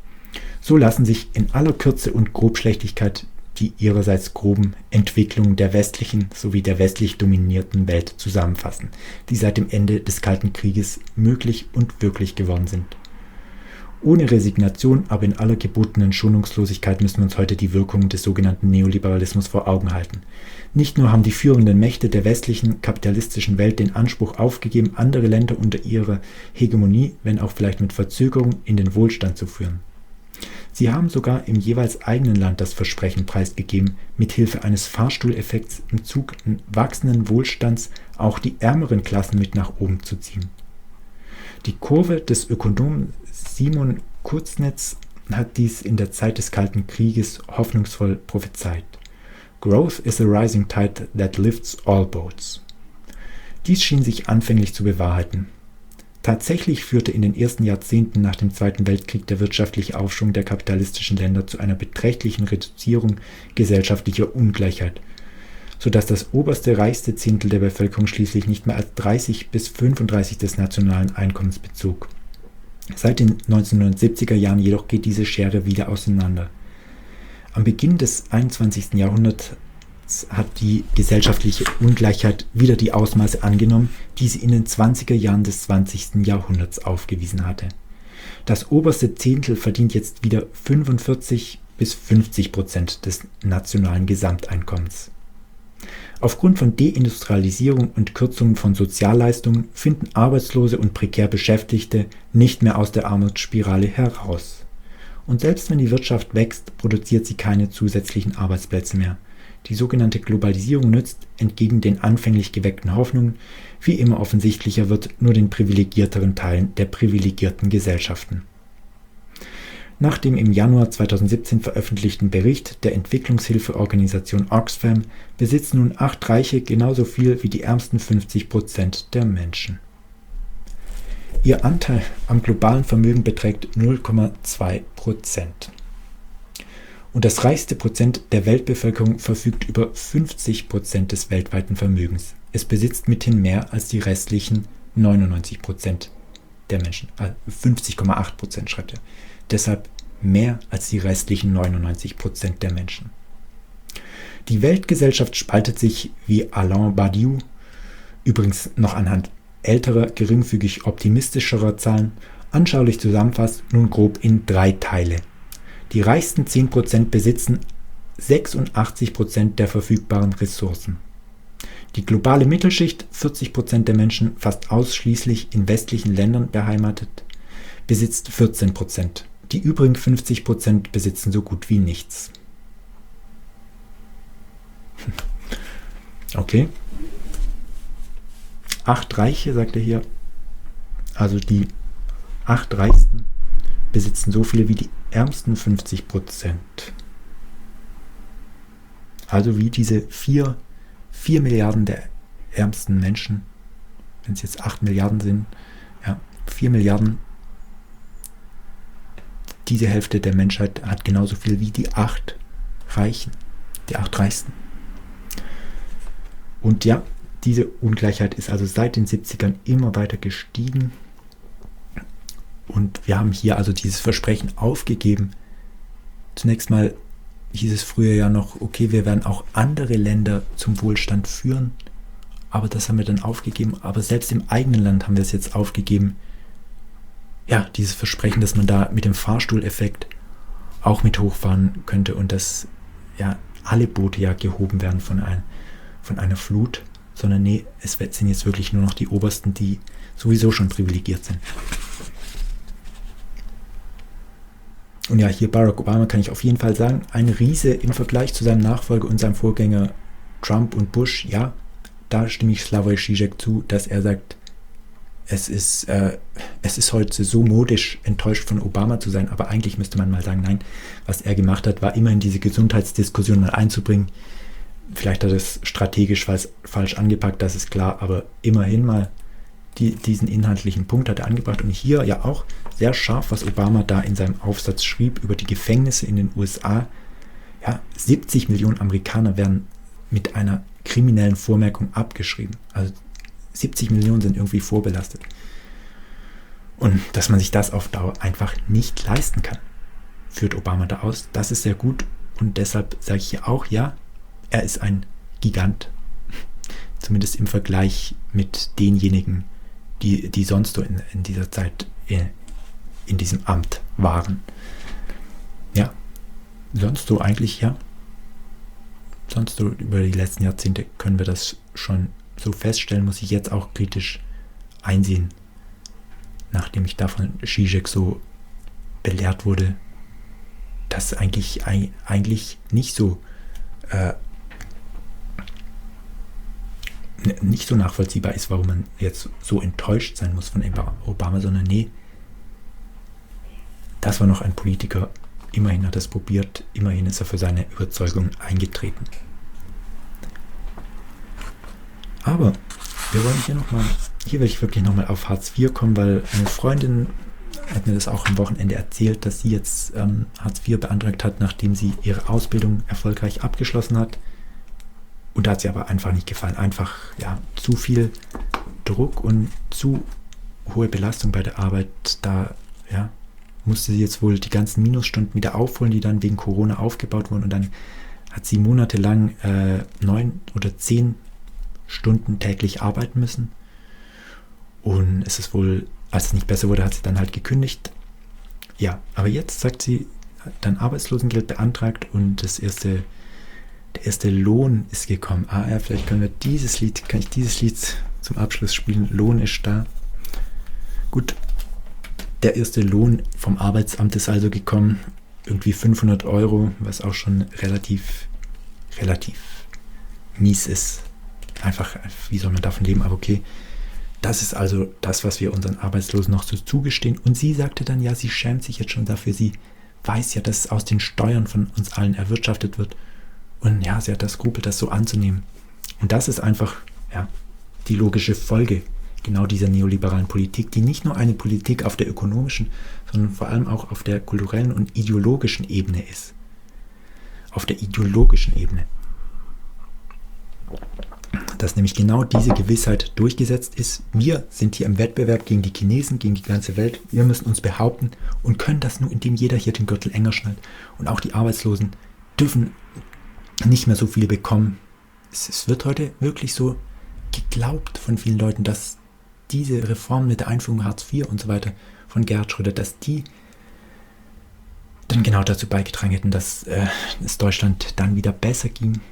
So lassen sich in aller Kürze und Grobschlächtigkeit die ihrerseits groben Entwicklungen der westlichen sowie der westlich dominierten Welt zusammenfassen, die seit dem Ende des Kalten Krieges möglich und wirklich geworden sind. Ohne Resignation, aber in aller gebotenen Schonungslosigkeit müssen wir uns heute die Wirkungen des sogenannten Neoliberalismus vor Augen halten. Nicht nur haben die führenden Mächte der westlichen kapitalistischen Welt den Anspruch aufgegeben, andere Länder unter ihrer Hegemonie, wenn auch vielleicht mit Verzögerung, in den Wohlstand zu führen. Sie haben sogar im jeweils eigenen Land das Versprechen preisgegeben, mithilfe eines Fahrstuhleffekts im Zug wachsenden Wohlstands auch die ärmeren Klassen mit nach oben zu ziehen. Die Kurve des Ökonomen Simon Kuznets hat dies in der Zeit des Kalten Krieges hoffnungsvoll prophezeit. Growth is a rising tide that lifts all boats. Dies schien sich anfänglich zu bewahrheiten. Tatsächlich führte in den ersten Jahrzehnten nach dem Zweiten Weltkrieg der wirtschaftliche Aufschwung der kapitalistischen Länder zu einer beträchtlichen Reduzierung gesellschaftlicher Ungleichheit, sodass das oberste reichste Zehntel der Bevölkerung schließlich nicht mehr als 30 bis 35 des nationalen Einkommens bezog. Seit den 1970er Jahren jedoch geht diese Schere wieder auseinander. Am Beginn des 21. Jahrhunderts hat die gesellschaftliche Ungleichheit wieder die Ausmaße angenommen, die sie in den 20er Jahren des 20. Jahrhunderts aufgewiesen hatte. Das oberste Zehntel verdient jetzt wieder 45 bis 50% des nationalen Gesamteinkommens. Aufgrund von Deindustrialisierung und Kürzungen von Sozialleistungen finden Arbeitslose und prekär Beschäftigte nicht mehr aus der Armutsspirale heraus. Und selbst wenn die Wirtschaft wächst, produziert sie keine zusätzlichen Arbeitsplätze mehr. Die sogenannte Globalisierung nützt, entgegen den anfänglich geweckten Hoffnungen, wie immer offensichtlicher wird, nur den privilegierteren Teilen der privilegierten Gesellschaften. Nach dem im Januar 2017 veröffentlichten Bericht der Entwicklungshilfeorganisation Oxfam besitzen nun 8 Reiche genauso viel wie die ärmsten 50% der Menschen. Ihr Anteil am globalen Vermögen beträgt 0,2%. Und das reichste Prozent der Weltbevölkerung verfügt über 50% des weltweiten Vermögens. Es besitzt mithin mehr als die restlichen 99% der Menschen. 50,8% schreibt er. Deshalb mehr als die restlichen 99% der Menschen. Die Weltgesellschaft spaltet sich, wie Alain Badiou, übrigens noch anhand älterer, geringfügig optimistischerer Zahlen, anschaulich zusammenfasst, nun grob in 3 Teile. Die reichsten 10% besitzen 86% der verfügbaren Ressourcen. Die globale Mittelschicht, 40% der Menschen fast ausschließlich in westlichen Ländern beheimatet, besitzt 14%. Die übrigen 50% besitzen so gut wie nichts. Okay. 8 Reiche, sagt er hier. Also die 8 Reichsten besitzen so viele wie die ärmsten 50%. Also wie diese 4 Milliarden der ärmsten Menschen, wenn es jetzt 8 Milliarden sind, ja, 4 Milliarden, diese Hälfte der Menschheit hat genauso viel wie die 8 Reichen, die 8 Reichsten. Und ja, diese Ungleichheit ist also seit den 70ern immer weiter gestiegen. Und wir haben hier also dieses Versprechen aufgegeben. Zunächst mal hieß es früher ja noch, okay, wir werden auch andere Länder zum Wohlstand führen. Aber das haben wir dann aufgegeben. Aber selbst im eigenen Land haben wir es jetzt aufgegeben. Ja, dieses Versprechen, dass man da mit dem Fahrstuhleffekt auch mit hochfahren könnte und dass ja alle Boote ja gehoben werden von einer Flut. Sondern nee, es sind jetzt wirklich nur noch die Obersten, die sowieso schon privilegiert sind. Und ja, hier Barack Obama kann ich auf jeden Fall sagen, ein Riese im Vergleich zu seinem Nachfolger und seinem Vorgänger Trump und Bush. Ja, da stimme ich Slavoj Žižek zu, dass er sagt, es ist heute so modisch, enttäuscht von Obama zu sein, aber eigentlich müsste man mal sagen, nein, was er gemacht hat, war immerhin diese Gesundheitsdiskussion mal einzubringen. Vielleicht hat er es strategisch falsch angepackt, das ist klar, aber immerhin mal diesen inhaltlichen Punkt hat er angebracht. Und hier ja auch sehr scharf, was Obama da in seinem Aufsatz schrieb über die Gefängnisse in den USA. Ja, 70 Millionen Amerikaner werden mit einer kriminellen Vormerkung abgeschrieben. Also 70 Millionen sind irgendwie vorbelastet. Und dass man sich das auf Dauer einfach nicht leisten kann, führt Obama da aus. Das ist sehr gut und deshalb sage ich hier auch, ja, er ist ein Gigant. Zumindest im Vergleich mit denjenigen, die sonst so in dieser Zeit in diesem Amt waren. Ja, sonst so eigentlich, ja. Sonst so über die letzten Jahrzehnte können wir das schon so feststellen, muss ich jetzt auch kritisch einsehen, nachdem ich da von Žižek so belehrt wurde, dass eigentlich nicht so nachvollziehbar ist, warum man jetzt so enttäuscht sein muss von Obama, sondern nee, das war noch ein Politiker, immerhin hat er es probiert, immerhin ist er für seine Überzeugung eingetreten. Aber wir wollen hier will ich wirklich nochmal auf Hartz IV kommen, weil eine Freundin hat mir das auch am Wochenende erzählt, dass sie jetzt Hartz IV beantragt hat, nachdem sie ihre Ausbildung erfolgreich abgeschlossen hat. Und da hat sie aber einfach nicht gefallen. Einfach zu viel Druck und zu hohe Belastung bei der Arbeit. Da musste sie jetzt wohl die ganzen Minusstunden wieder aufholen, die dann wegen Corona aufgebaut wurden. Und dann hat sie monatelang 9 oder 10 Stunden täglich arbeiten müssen. Und es ist wohl, als es nicht besser wurde, hat sie dann halt gekündigt. Ja, aber jetzt, sagt sie, hat dann Arbeitslosengeld beantragt und der erste Lohn ist gekommen. Vielleicht kann ich dieses Lied zum Abschluss spielen. Lohn ist da. Gut, der erste Lohn vom Arbeitsamt ist also gekommen. Irgendwie 500 €, was auch schon relativ relativ mies ist. Einfach, wie soll man davon leben? Aber okay, das ist also das, was wir unseren Arbeitslosen noch so zugestehen. Und sie sagte dann, ja, sie schämt sich jetzt schon dafür. Sie weiß ja, dass es aus den Steuern von uns allen erwirtschaftet wird. Und ja, sie hat das Skrupel, das so anzunehmen. Und das ist einfach, ja, die logische Folge genau dieser neoliberalen Politik, die nicht nur eine Politik auf der ökonomischen, sondern vor allem auch auf der kulturellen und ideologischen Ebene ist. Auf der ideologischen Ebene. Dass nämlich genau diese Gewissheit durchgesetzt ist. Wir sind hier im Wettbewerb gegen die Chinesen, gegen die ganze Welt. Wir müssen uns behaupten und können das nur, indem jeder hier den Gürtel enger schnallt. Und auch die Arbeitslosen dürfen nicht mehr so viel bekommen. Es wird heute wirklich so geglaubt von vielen Leuten, dass diese Reform mit der Einführung Hartz IV und so weiter von Gerhard Schröder, dass die dann genau dazu beigetragen hätten, dass es Deutschland dann wieder besser ging.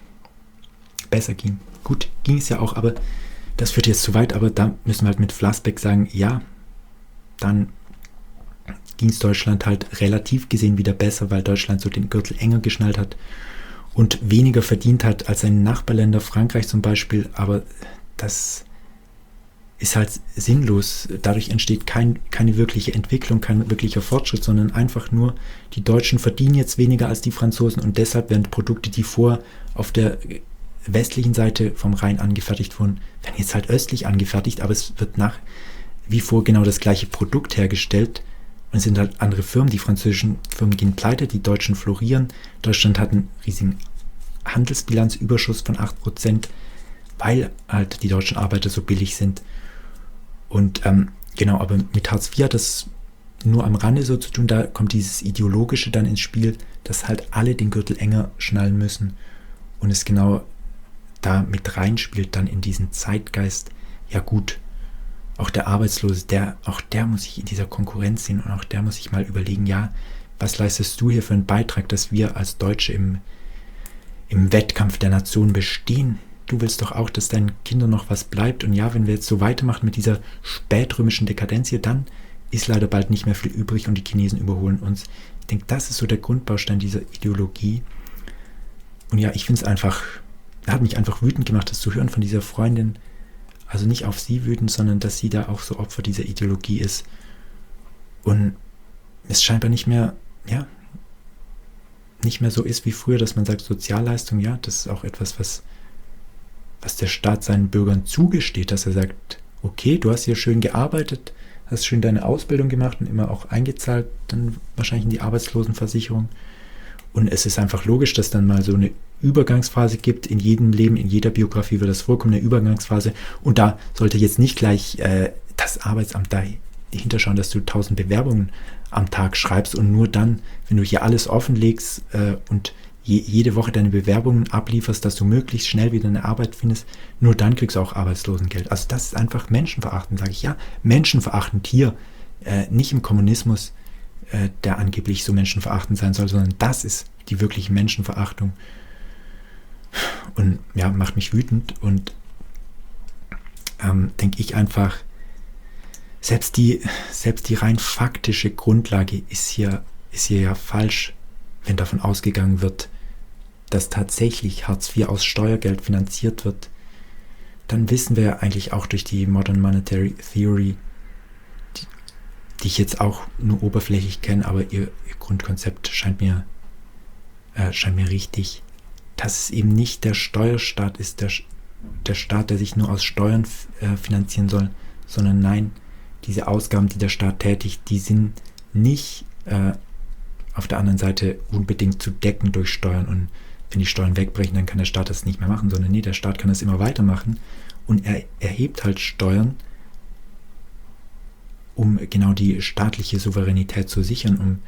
Gut, ging es ja auch, aber das führt jetzt zu weit, aber da müssen wir halt mit Flassbeck sagen, ja, dann ging es Deutschland halt relativ gesehen wieder besser, weil Deutschland so den Gürtel enger geschnallt hat und weniger verdient hat als seine Nachbarländer, Frankreich zum Beispiel, aber das ist halt sinnlos. Dadurch entsteht keine wirkliche Entwicklung, kein wirklicher Fortschritt, sondern einfach nur, die Deutschen verdienen jetzt weniger als die Franzosen und deshalb werden Produkte, die vorher auf der westlichen Seite vom Rhein angefertigt wurden, werden jetzt halt östlich angefertigt, aber es wird nach wie vor genau das gleiche Produkt hergestellt und es sind halt andere Firmen. Die französischen Firmen gehen pleite, die deutschen florieren. Deutschland hat einen riesigen Handelsbilanzüberschuss von 8%, weil halt die deutschen Arbeiter so billig sind. Und genau, aber mit Hartz IV hat das nur am Rande so zu tun, da kommt dieses Ideologische dann ins Spiel, dass halt alle den Gürtel enger schnallen müssen und es genau da mit reinspielt dann in diesen Zeitgeist. Ja gut, auch der Arbeitslose, auch der muss sich in dieser Konkurrenz sehen und auch der muss sich mal überlegen, ja, was leistest du hier für einen Beitrag, dass wir als Deutsche im Wettkampf der Nation bestehen? Du willst doch auch, dass deinen Kindern noch was bleibt. Und ja, wenn wir jetzt so weitermachen mit dieser spätrömischen Dekadenz hier, dann ist leider bald nicht mehr viel übrig und die Chinesen überholen uns. Ich denke, das ist so der Grundbaustein dieser Ideologie. Und ja, ich finde es einfach, hat mich einfach wütend gemacht, das zu hören von dieser Freundin. Also nicht auf sie wütend, sondern dass sie da auch so Opfer dieser Ideologie ist. Und es scheinbar nicht mehr so ist wie früher, dass man sagt, Sozialleistung, ja, das ist auch etwas, was der Staat seinen Bürgern zugesteht, dass er sagt, okay, du hast hier schön gearbeitet, hast schön deine Ausbildung gemacht und immer auch eingezahlt, dann wahrscheinlich in die Arbeitslosenversicherung. Und es ist einfach logisch, dass dann mal so eine Übergangsphase gibt. In jedem Leben, in jeder Biografie wird das vorkommen, eine Übergangsphase. Und da sollte jetzt nicht gleich das Arbeitsamt dahinter schauen, dass du 1000 Bewerbungen am Tag schreibst und nur dann, wenn du hier alles offenlegst und jede Woche deine Bewerbungen ablieferst, dass du möglichst schnell wieder eine Arbeit findest, nur dann kriegst du auch Arbeitslosengeld. Also das ist einfach menschenverachtend, sage ich. Ja, menschenverachtend hier, nicht im Kommunismus, der angeblich so menschenverachtend sein soll, sondern das ist die wirkliche Menschenverachtung. Und ja, macht mich wütend und denke ich einfach, selbst die rein faktische Grundlage ist hier ja falsch, wenn davon ausgegangen wird, dass tatsächlich Hartz IV aus Steuergeld finanziert wird. Dann wissen wir ja eigentlich auch durch die Modern Monetary Theory, die ich jetzt auch nur oberflächlich kenne, aber ihr Grundkonzept scheint mir richtig, dass es eben nicht der Steuerstaat ist, der Staat, der sich nur aus Steuern finanzieren soll, sondern nein, diese Ausgaben, die der Staat tätigt, die sind nicht auf der anderen Seite unbedingt zu decken durch Steuern. Und wenn die Steuern wegbrechen, dann kann der Staat das nicht mehr machen, sondern nee, der Staat kann das immer weitermachen und er erhebt halt Steuern, um genau die staatliche Souveränität zu sichern, um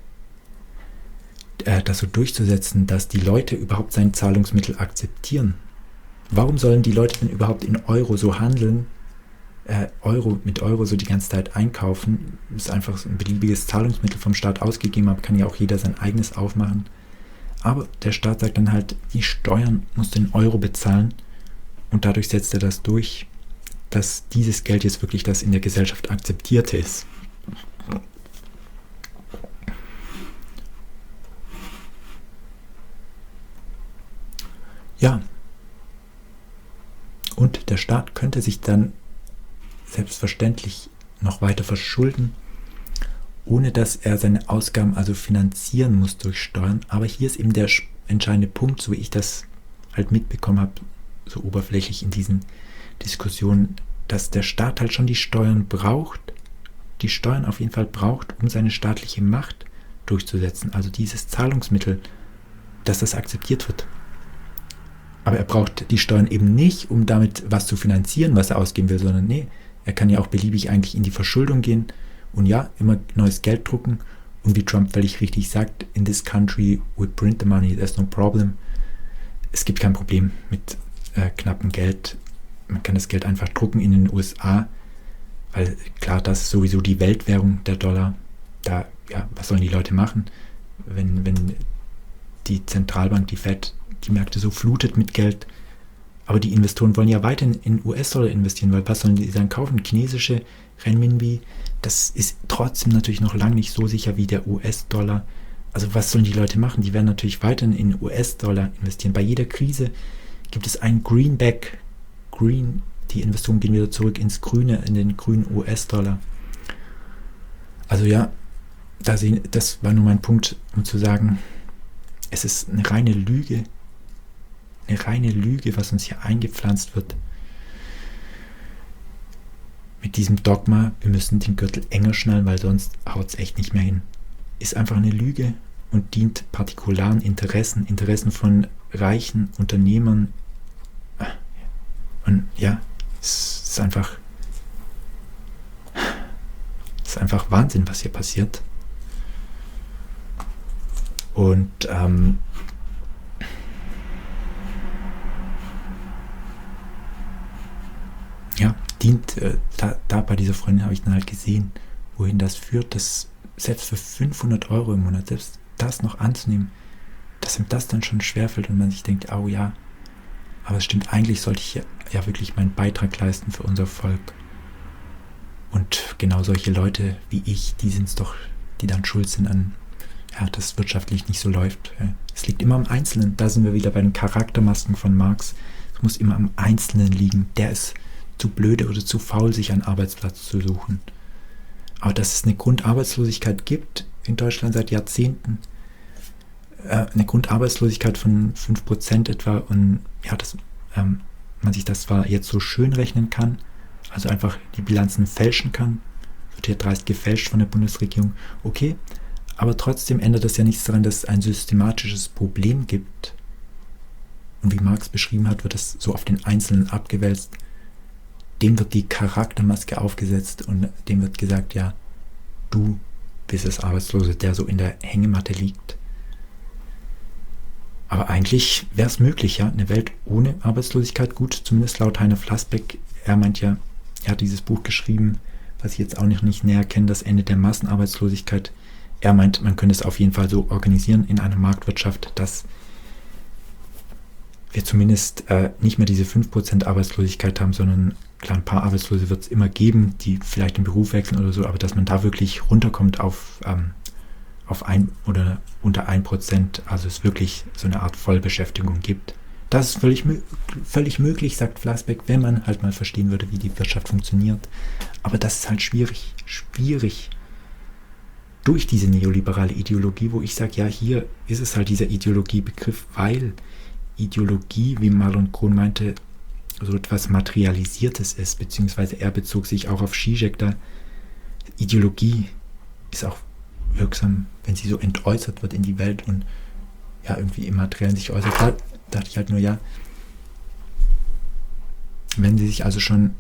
das so durchzusetzen, dass die Leute überhaupt sein Zahlungsmittel akzeptieren. Warum sollen die Leute denn überhaupt in Euro so handeln, mit Euro so die ganze Zeit einkaufen? Das ist einfach so ein beliebiges Zahlungsmittel vom Staat ausgegeben, aber kann ja auch jeder sein eigenes aufmachen. Aber der Staat sagt dann halt, die Steuern musst du in Euro bezahlen und dadurch setzt er das durch, dass dieses Geld jetzt wirklich das in der Gesellschaft akzeptierte ist. Staat könnte sich dann selbstverständlich noch weiter verschulden, ohne dass er seine Ausgaben also finanzieren muss durch Steuern. Aber hier ist eben der entscheidende Punkt, so wie ich das halt mitbekommen habe, so oberflächlich in diesen Diskussionen, dass der Staat halt schon die Steuern auf jeden Fall braucht, um seine staatliche Macht durchzusetzen. Also dieses Zahlungsmittel, dass das akzeptiert wird. Aber er braucht die Steuern eben nicht, um damit was zu finanzieren, was er ausgeben will, sondern nee, er kann ja auch beliebig eigentlich in die Verschuldung gehen und ja, immer neues Geld drucken. Und wie Trump völlig richtig sagt, in this country we print the money, there's no problem. Es gibt kein Problem mit knappem Geld. Man kann das Geld einfach drucken in den USA, weil klar, das ist sowieso die Weltwährung, der Dollar. Da, ja, was sollen die Leute machen, wenn die Zentralbank, die Fed, die Märkte so flutet mit Geld? Aber die Investoren wollen ja weiterhin in US-Dollar investieren, weil was sollen die dann kaufen? Chinesische Renminbi, das ist trotzdem natürlich noch lange nicht so sicher wie der US-Dollar. Also was sollen die Leute machen? Die werden natürlich weiterhin in US-Dollar investieren. Bei jeder Krise gibt es einen Greenback. Die Investoren gehen wieder zurück ins Grüne, in den grünen US-Dollar. Also ja, das war nur mein Punkt, um zu sagen, es ist eine reine Lüge, was uns hier eingepflanzt wird. Mit diesem Dogma, wir müssen den Gürtel enger schnallen, weil sonst haut es echt nicht mehr hin. Ist einfach eine Lüge und dient partikularen Interessen von reichen Unternehmern. Und ja, es ist einfach Wahnsinn, was hier passiert. Und ja, dient, da bei dieser Freundin habe ich dann halt gesehen, wohin das führt, dass selbst für 500 Euro im Monat, selbst das noch anzunehmen, dass ihm das dann schon schwerfällt und man sich denkt, oh ja, aber es stimmt, eigentlich sollte ich ja wirklich meinen Beitrag leisten für unser Volk. Und genau solche Leute wie ich, die sind es doch, die dann schuld sind an, ja, dass es wirtschaftlich nicht so läuft. Ja. Es liegt immer am Einzelnen. Da sind wir wieder bei den Charaktermasken von Marx. Es muss immer am Einzelnen liegen. Der ist zu blöde oder zu faul, sich einen Arbeitsplatz zu suchen. Aber dass es eine Grundarbeitslosigkeit gibt in Deutschland seit Jahrzehnten, eine Grundarbeitslosigkeit von 5% etwa, und ja, dass man sich das zwar jetzt so schön rechnen kann, also einfach die Bilanzen fälschen kann, wird hier dreist gefälscht von der Bundesregierung, okay, aber trotzdem ändert das ja nichts daran, dass es ein systematisches Problem gibt. Und wie Marx beschrieben hat, wird das so auf den Einzelnen abgewälzt. Dem wird die Charaktermaske aufgesetzt und dem wird gesagt, ja, du bist das Arbeitslose, der so in der Hängematte liegt. Aber eigentlich wäre es möglich, ja, eine Welt ohne Arbeitslosigkeit, gut, zumindest laut Heiner Flassbeck. Er meint ja, er hat dieses Buch geschrieben, was ich jetzt auch noch nicht näher kenne, das Ende der Massenarbeitslosigkeit. Er meint, man könnte es auf jeden Fall so organisieren in einer Marktwirtschaft, dass wir zumindest nicht mehr diese 5% Arbeitslosigkeit haben, sondern klar, ein paar Arbeitslose wird es immer geben, die vielleicht den Beruf wechseln oder so, aber dass man da wirklich runterkommt auf 1 oder unter 1%, also es wirklich so eine Art Vollbeschäftigung gibt. Das ist völlig möglich, sagt Flassbeck, wenn man halt mal verstehen würde, wie die Wirtschaft funktioniert. Aber das ist halt schwierig durch diese neoliberale Ideologie, wo ich sage, ja, hier ist es halt dieser Ideologiebegriff, weil Ideologie, wie Marlon Kohn meinte, so etwas Materialisiertes ist, beziehungsweise er bezog sich auch auf Zizek da. Ideologie ist auch wirksam, wenn sie so entäußert wird in die Welt und ja, irgendwie im Materiellen sich äußert. Da dachte ich halt nur, ja, wenn sie sich also schon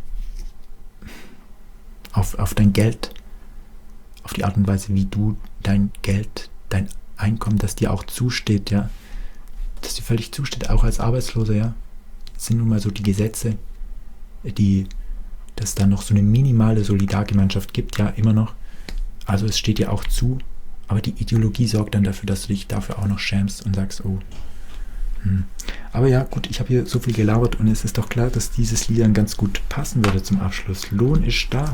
auf dein Geld, auf die Art und Weise, wie du dein Geld, dein Einkommen, das dir auch zusteht, ja, dass dir völlig zusteht, auch als Arbeitsloser, ja, das sind nun mal so die Gesetze, dass es da noch so eine minimale Solidargemeinschaft gibt, ja, immer noch. Also es steht dir auch zu, aber die Ideologie sorgt dann dafür, dass du dich dafür auch noch schämst und sagst, oh. Aber ja, gut, ich habe hier so viel gelabert und es ist doch klar, dass dieses Lied dann ganz gut passen würde zum Abschluss. Lohn ist da.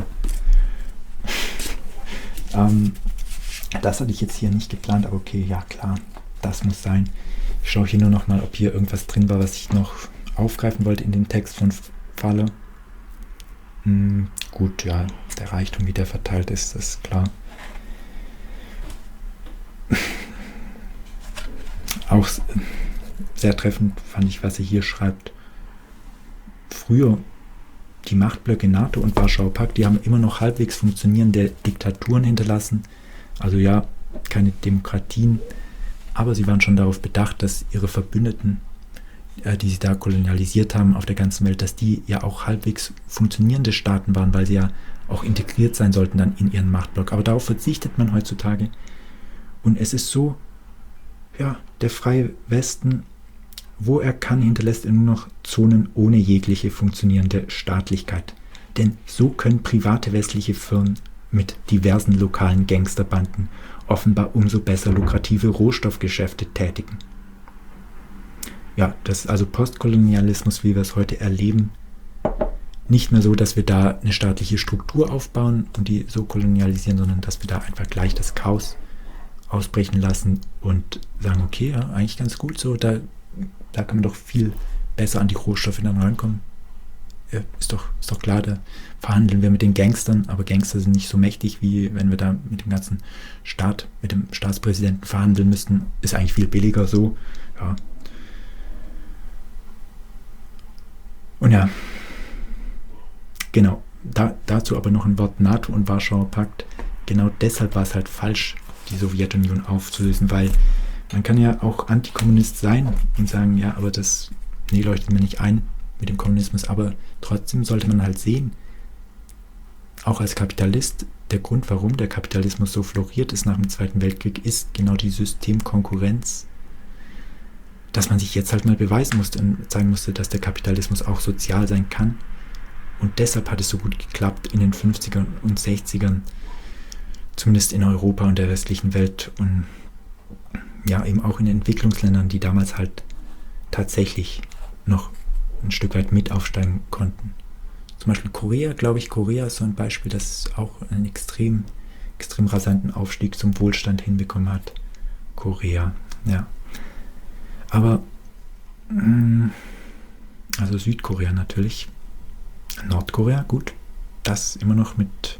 Das hatte ich jetzt hier nicht geplant, aber okay, ja klar, das muss sein. Ich schaue hier nur noch mal, ob hier irgendwas drin war, was ich noch aufgreifen wollte in dem Text von Faller. Gut, ja, der Reichtum, wie der verteilt ist, ist klar. Auch sehr treffend fand ich, was er hier schreibt. Früher, die Machtblöcke NATO und Warschauer Pakt, die haben immer noch halbwegs funktionierende Diktaturen hinterlassen. Also ja, keine Demokratien, aber sie waren schon darauf bedacht, dass ihre Verbündeten, die sie da kolonialisiert haben auf der ganzen Welt, dass die ja auch halbwegs funktionierende Staaten waren, weil sie ja auch integriert sein sollten dann in ihren Machtblock. Aber darauf verzichtet man heutzutage. Und es ist so, ja, der freie Westen, wo er kann, hinterlässt er nur noch Zonen ohne jegliche funktionierende Staatlichkeit. Denn so können private westliche Firmen mit diversen lokalen Gangsterbanden offenbar umso besser lukrative Rohstoffgeschäfte tätigen. Ja, das ist also Postkolonialismus, wie wir es heute erleben. Nicht mehr so, dass wir da eine staatliche Struktur aufbauen und die so kolonialisieren, sondern dass wir da einfach gleich das Chaos ausbrechen lassen und sagen, okay, ja, eigentlich ganz gut so, da kann man doch viel besser an die Rohstoffe dann rankommen. Ja, ist doch klar, da verhandeln wir mit den Gangstern, aber Gangster sind nicht so mächtig, wie wenn wir da mit dem ganzen Staat, mit dem Staatspräsidenten verhandeln müssten. Ist eigentlich viel billiger so, ja. Und ja, genau, dazu aber noch ein Wort NATO und Warschauer Pakt. Genau deshalb war es halt falsch, die Sowjetunion aufzulösen, weil man kann ja auch Antikommunist sein und sagen, ja, aber das leuchtet mir nicht ein mit dem Kommunismus, aber trotzdem sollte man halt sehen, auch als Kapitalist, der Grund, warum der Kapitalismus so floriert ist nach dem Zweiten Weltkrieg, ist genau die Systemkonkurrenz, dass man sich jetzt halt mal beweisen musste und zeigen musste, dass der Kapitalismus auch sozial sein kann. Und deshalb hat es so gut geklappt in den 50ern und 60ern, zumindest in Europa und der westlichen Welt und ja, eben auch in den Entwicklungsländern, die damals halt tatsächlich noch ein Stück weit mit aufsteigen konnten. Zum Beispiel Korea, glaube ich, Korea ist so ein Beispiel, das auch einen extrem rasanten Aufstieg zum Wohlstand hinbekommen hat. Korea, ja. Aber, also Südkorea natürlich, Nordkorea, gut, das immer noch mit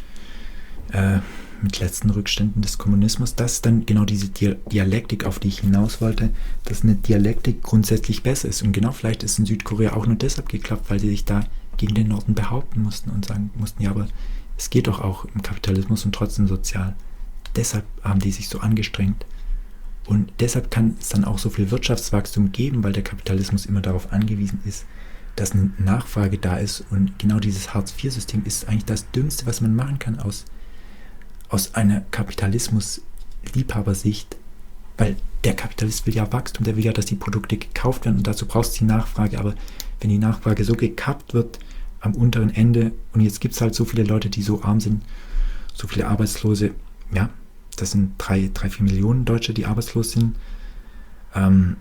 letzten Rückständen des Kommunismus, das ist dann genau diese Dialektik, auf die ich hinaus wollte, dass eine Dialektik grundsätzlich besser ist. Und genau vielleicht ist in Südkorea auch nur deshalb geklappt, weil sie sich da gegen den Norden behaupten mussten und sagen mussten, ja, aber es geht doch auch im Kapitalismus und trotzdem sozial. Deshalb haben die sich so angestrengt. Und deshalb kann es dann auch so viel Wirtschaftswachstum geben, weil der Kapitalismus immer darauf angewiesen ist, dass eine Nachfrage da ist. Und genau dieses Hartz-IV-System ist eigentlich das Dümmste, was man machen kann aus einer Kapitalismus-Liebhabersicht, weil der Kapitalist will ja Wachstum, der will ja, dass die Produkte gekauft werden und dazu brauchst du die Nachfrage, aber wenn die Nachfrage so gekappt wird am unteren Ende und jetzt gibt es halt so viele Leute, die so arm sind, so viele Arbeitslose, ja, das sind 3-4 Millionen Deutsche, die arbeitslos sind, dann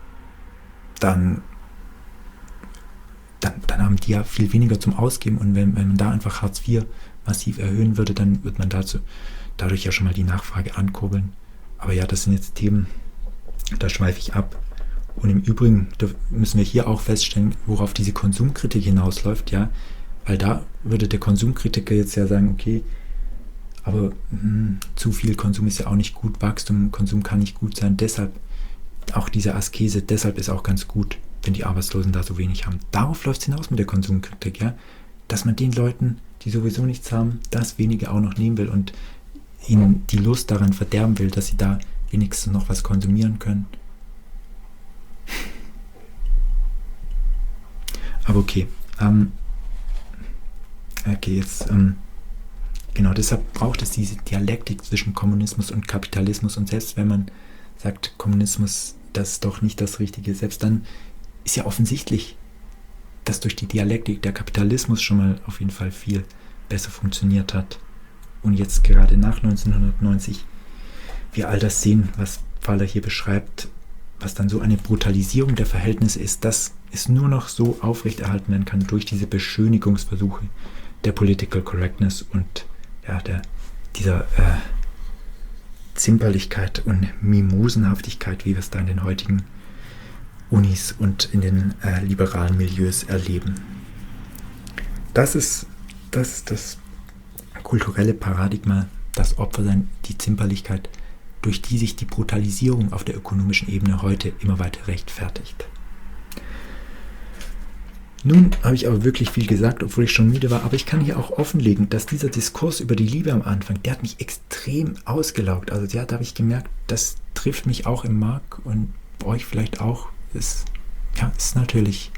haben die ja viel weniger zum Ausgeben und wenn man da einfach Hartz IV massiv erhöhen würde, dann wird man dadurch ja schon mal die Nachfrage ankurbeln. Aber ja, das sind jetzt Themen, da schweife ich ab. Und im Übrigen müssen wir hier auch feststellen, worauf diese Konsumkritik hinausläuft, ja, weil da würde der Konsumkritiker jetzt ja sagen, okay, aber zu viel Konsum ist ja auch nicht gut, Konsum kann nicht gut sein, deshalb auch diese Askese, deshalb ist auch ganz gut, wenn die Arbeitslosen da so wenig haben. Darauf läuft es hinaus mit der Konsumkritik, ja, dass man den Leuten, die sowieso nichts haben, das wenige auch noch nehmen will und ihnen die Lust daran verderben will, dass sie da wenigstens noch was konsumieren können. Aber okay, genau deshalb braucht es diese Dialektik zwischen Kommunismus und Kapitalismus und selbst wenn man sagt, Kommunismus, das ist doch nicht das Richtige, selbst dann ist ja offensichtlich, dass durch die Dialektik der Kapitalismus schon mal auf jeden Fall viel besser funktioniert hat. Und jetzt gerade nach 1990, wir all das sehen, was Faller hier beschreibt, was dann so eine Brutalisierung der Verhältnisse ist, dass es nur noch so aufrechterhalten werden kann durch diese Beschönigungsversuche der Political Correctness und ja, dieser Zimperlichkeit und Mimosenhaftigkeit, wie wir es da in den heutigen Unis und in den liberalen Milieus erleben. das ist das kulturelle Paradigma, das Opfersein, die Zimperlichkeit, durch die sich die Brutalisierung auf der ökonomischen Ebene heute immer weiter rechtfertigt. Nun habe ich aber wirklich viel gesagt, obwohl ich schon müde war, aber ich kann hier auch offenlegen, dass dieser Diskurs über die Liebe am Anfang, der hat mich extrem ausgelaugt. Also ja, da habe ich gemerkt, das trifft mich auch im Mark und euch vielleicht auch. Ist natürlich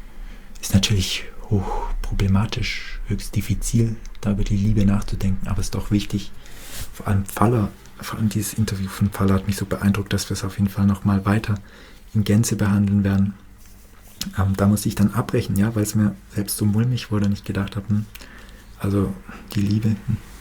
hoch problematisch, höchst diffizil, da über die Liebe nachzudenken, aber es ist doch wichtig. Vor allem dieses Interview von Faller hat mich so beeindruckt, dass wir es auf jeden Fall nochmal weiter in Gänze behandeln werden. Da muss ich dann abbrechen, ja, weil es mir selbst so mulmig wurde und ich gedacht habe, also die Liebe.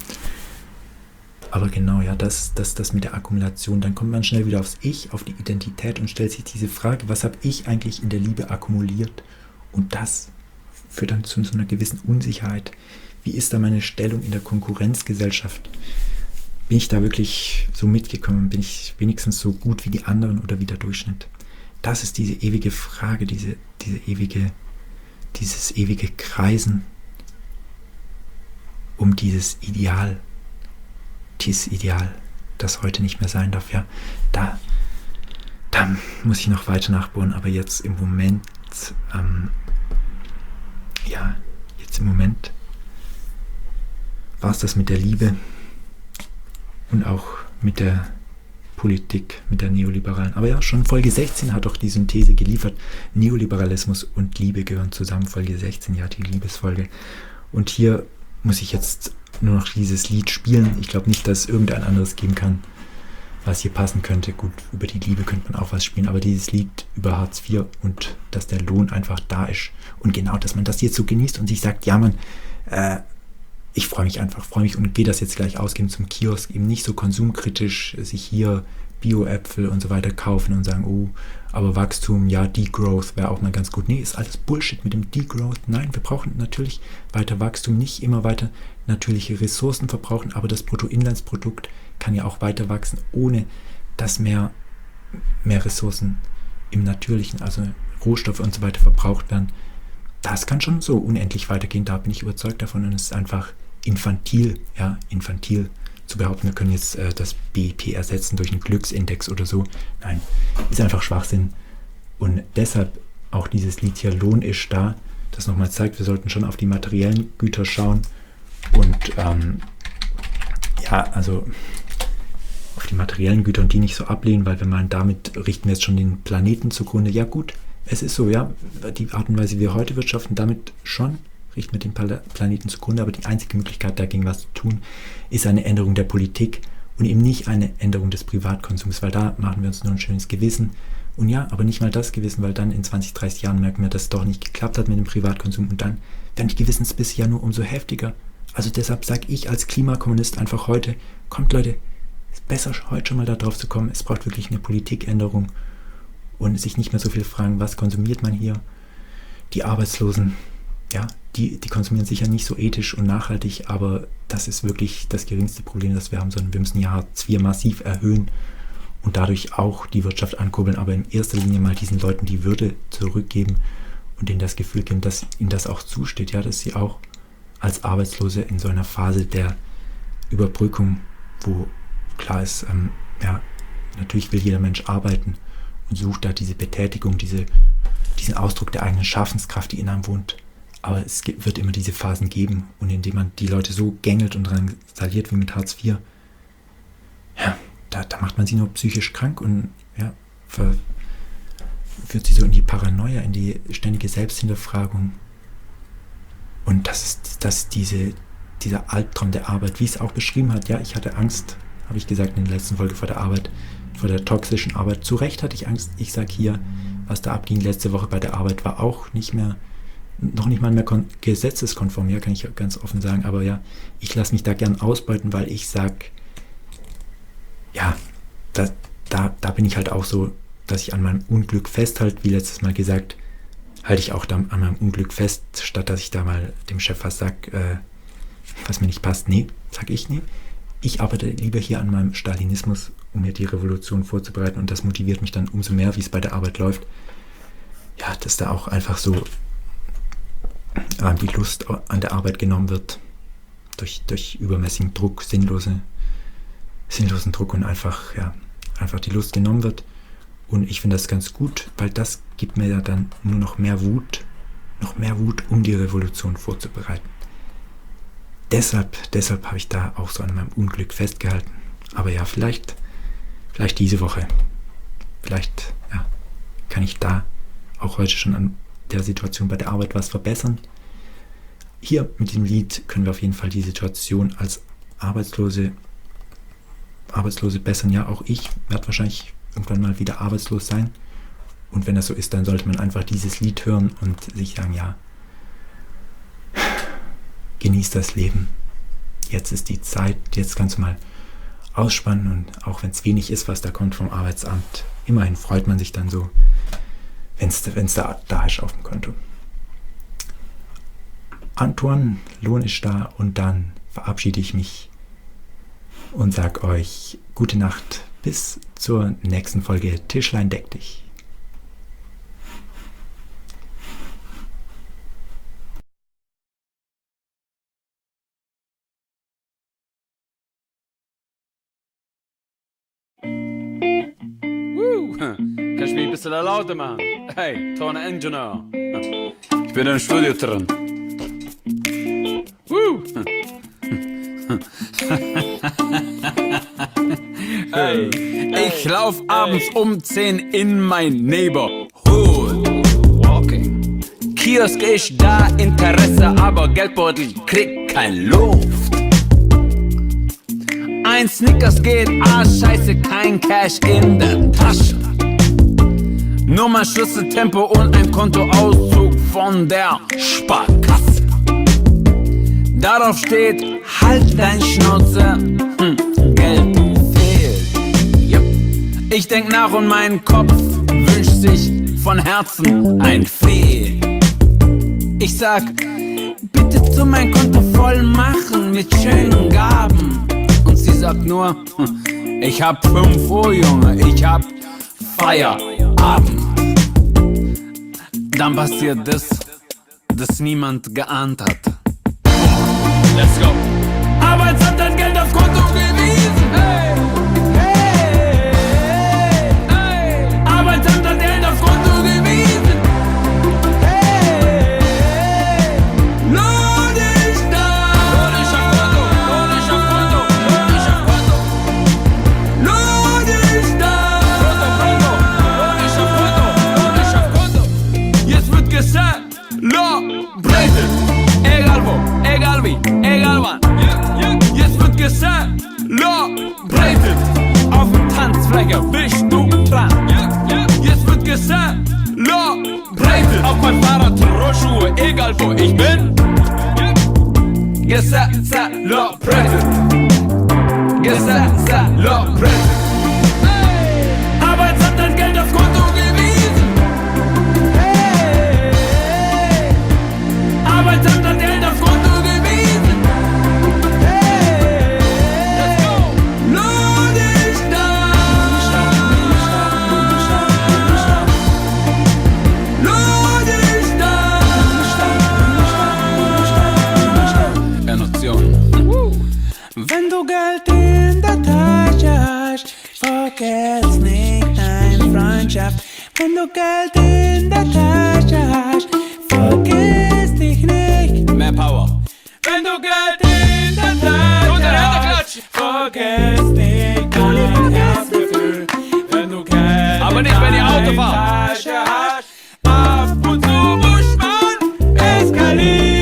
Aber genau, ja, das mit der Akkumulation, dann kommt man schnell wieder aufs Ich, auf die Identität und stellt sich diese Frage, was habe ich eigentlich in der Liebe akkumuliert? Und das führt dann zu so einer gewissen Unsicherheit. Wie ist da meine Stellung in der Konkurrenzgesellschaft? Bin ich da wirklich so mitgekommen? Bin ich wenigstens so gut wie die anderen oder wie der Durchschnitt? Das ist diese ewige Frage, dieses ewige Kreisen um dieses Ideal, das heute nicht mehr sein darf. Ja, da muss ich noch weiter nachbohren, aber jetzt im Moment, war es das mit der Liebe und auch mit der Politik, mit der neoliberalen. Aber ja, schon Folge 16 hat doch die Synthese geliefert. Neoliberalismus und Liebe gehören zusammen. Folge 16, ja, die Liebesfolge. Und hier muss ich jetzt nur noch dieses Lied spielen. Ich glaube nicht, dass es irgendein anderes geben kann, was hier passen könnte. Gut, über die Liebe könnte man auch was spielen, aber dieses Lied über Hartz IV und dass der Lohn einfach da ist. Und genau, dass man das jetzt so genießt und sich sagt, ja man, ich freue mich und gehe das jetzt gleich ausgeben zum Kiosk, eben nicht so konsumkritisch sich hier Bio-Äpfel und so weiter kaufen und sagen, oh, aber Wachstum, ja, Degrowth wäre auch mal ganz gut. Nee, ist alles Bullshit mit dem Degrowth. Nein, wir brauchen natürlich weiter Wachstum, nicht immer weiter natürliche Ressourcen verbrauchen, aber das Bruttoinlandsprodukt kann ja auch weiter wachsen, ohne dass mehr Ressourcen im Natürlichen, also Rohstoffe und so weiter verbraucht werden. Das kann schon so unendlich weitergehen, da bin ich überzeugt davon und es ist einfach infantil zu behaupten, wir können jetzt das BIP ersetzen durch einen Glücksindex oder so. Nein, ist einfach Schwachsinn. Und deshalb auch dieses Lied hier, Lohn ist da, das nochmal zeigt, wir sollten schon auf die materiellen Güter schauen und also auf die materiellen Güter und die nicht so ablehnen, weil wir meinen, damit richten wir jetzt schon den Planeten zugrunde. Ja gut, es ist so, ja, die Art und Weise, wie wir heute wirtschaften, damit schon richten wir den Planeten zugrunde, aber die einzige Möglichkeit, dagegen was zu tun, ist eine Änderung der Politik und eben nicht eine Änderung des Privatkonsums, weil da machen wir uns nur ein schönes Gewissen. Und ja, aber nicht mal das Gewissen, weil dann in 20, 30 Jahren merken wir, dass es doch nicht geklappt hat mit dem Privatkonsum und dann werden die Gewissensbisse ja nur umso heftiger. Also deshalb sage ich als Klimakommunist einfach heute, kommt Leute, es ist besser heute schon mal darauf zu kommen, es braucht wirklich eine Politikänderung und sich nicht mehr so viel fragen, was konsumiert man hier? Die Arbeitslosen, ja, die konsumieren sicher nicht so ethisch und nachhaltig, aber das ist wirklich das geringste Problem, das wir haben, sondern wir müssen ja Hartz IV massiv erhöhen und dadurch auch die Wirtschaft ankurbeln, aber in erster Linie mal diesen Leuten die Würde zurückgeben und denen das Gefühl geben, dass ihnen das auch zusteht, ja, dass sie auch als Arbeitslose in so einer Phase der Überbrückung, wo klar ist, natürlich will jeder Mensch arbeiten und sucht da diese Betätigung, diesen Ausdruck der eigenen Schaffenskraft, die in einem wohnt. Aber es wird immer diese Phasen geben und indem man die Leute so gängelt und drangsaliert wie mit Hartz IV, ja, da macht man sie nur psychisch krank und ja, führt sie so in die Paranoia, in die ständige Selbsthinterfragung. Und das ist dieser Albtraum der Arbeit, wie es auch beschrieben hat. Ja, ich hatte Angst, habe ich gesagt in der letzten Folge, vor der Arbeit, vor der toxischen Arbeit. Zu Recht hatte ich Angst. Ich sage hier, was da abging letzte Woche bei der Arbeit, war auch noch nicht mal mehr gesetzeskonform, ja, kann ich ganz offen sagen, aber ja, ich lasse mich da gern ausbeuten, weil ich sage, ja, da bin ich halt auch so, dass ich an meinem Unglück festhalte, wie letztes Mal gesagt, halte ich auch da an meinem Unglück fest, statt dass ich da mal dem Chef was sage, was mir nicht passt. Nee, sag ich nie. Ich arbeite lieber hier an meinem Stalinismus, um mir die Revolution vorzubereiten und das motiviert mich dann umso mehr, wie es bei der Arbeit läuft. Ja, dass da auch einfach so die Lust an der Arbeit genommen wird durch übermäßigen Druck, sinnlosen Druck und einfach die Lust genommen wird. Und ich finde das ganz gut, weil das gibt mir ja dann nur noch mehr Wut, um die Revolution vorzubereiten. Deshalb habe ich da auch so an meinem Unglück festgehalten. Aber ja, vielleicht diese Woche. Vielleicht kann ich da auch heute schon an der Situation bei der Arbeit was verbessern. Hier mit dem Lied können wir auf jeden Fall die Situation als Arbeitslose bessern. Ja, auch ich werde wahrscheinlich irgendwann mal wieder arbeitslos sein. Und wenn das so ist, dann sollte man einfach dieses Lied hören und sich sagen, ja, genieß das Leben. Jetzt ist die Zeit, jetzt kannst du mal ausspannen und auch wenn es wenig ist, was da kommt vom Arbeitsamt, immerhin freut man sich dann so, wenn es da ist auf dem Konto. Antoine, Lohn ist da und dann verabschiede ich mich und sage euch gute Nacht bis zur nächsten Folge Tischlein deck dich. Kannst du mich ein bisschen lauter machen? Hey, Ton-Ingenieur. Ich bin im Studio drin. Hey, ich lauf abends um 10 in mein Neighborhood. Walking. Kiosk ist da, Interesse, aber Geldbeutel kriegt kein Luft. Ein Snickers geht, scheiße, kein Cash in der Tasche. Nur mein Schlüsseltempo und ein Kontoauszug von der Sparkasse. Darauf steht, halt dein Schnauze, Geld fehlt. Yep. Ich denk nach und mein Kopf wünscht sich von Herzen ein Fehl. Ich sag, bitte zu mein Konto voll machen mit schönen Gaben. Und sie sagt nur, ich hab 5 Uhr, Junge, ich hab Feierabend. Dann passiert das niemand geahnt hat. Let's go. Arbeitsamt hat Geld auf Konto gewiesen. Hey, hey, hey. Arbeitsamt hat Geld auf Konto gewiesen. Hey, hey. Lohn ist da. Lohn ist auf Konto. Lohn ist auf Konto. Lohn ist auf Konto. Lohn ist da. Lohn ist auf Konto. Lohn ist auf Konto. Jetzt wird gesagt, celebrated. Egal wo, egal wie, egal wann. Jetzt wird celebrated. Auf dem Tanzfläche bist du dran. Jetzt wird celebrated. Auf mein Fahrrad, Rollschuhe, egal wo ich bin. Celebrated. Celebrated. Arbeitsamt hat Geld auf Konto gewiesen. Hey, Arbeitsamt hat Geld auf Konto gewiesen. Hey, let's go. Lohn ist da. Lohn ist da. Emotion. Wenn du Geld in der Tasche hast, vergiss nicht deine Freundschaft. Wenn du Geld in der Tasche hast, vergiss dich nicht. Mehr Power. Wenn du Geld in der Tasche hast, vergiss nicht dein Herzgefühl. Wenn du Geld aber nicht, wenn ihr Auto fahrt. Tasche hast, ab und zu muss man eskalieren.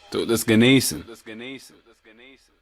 tut es genießen.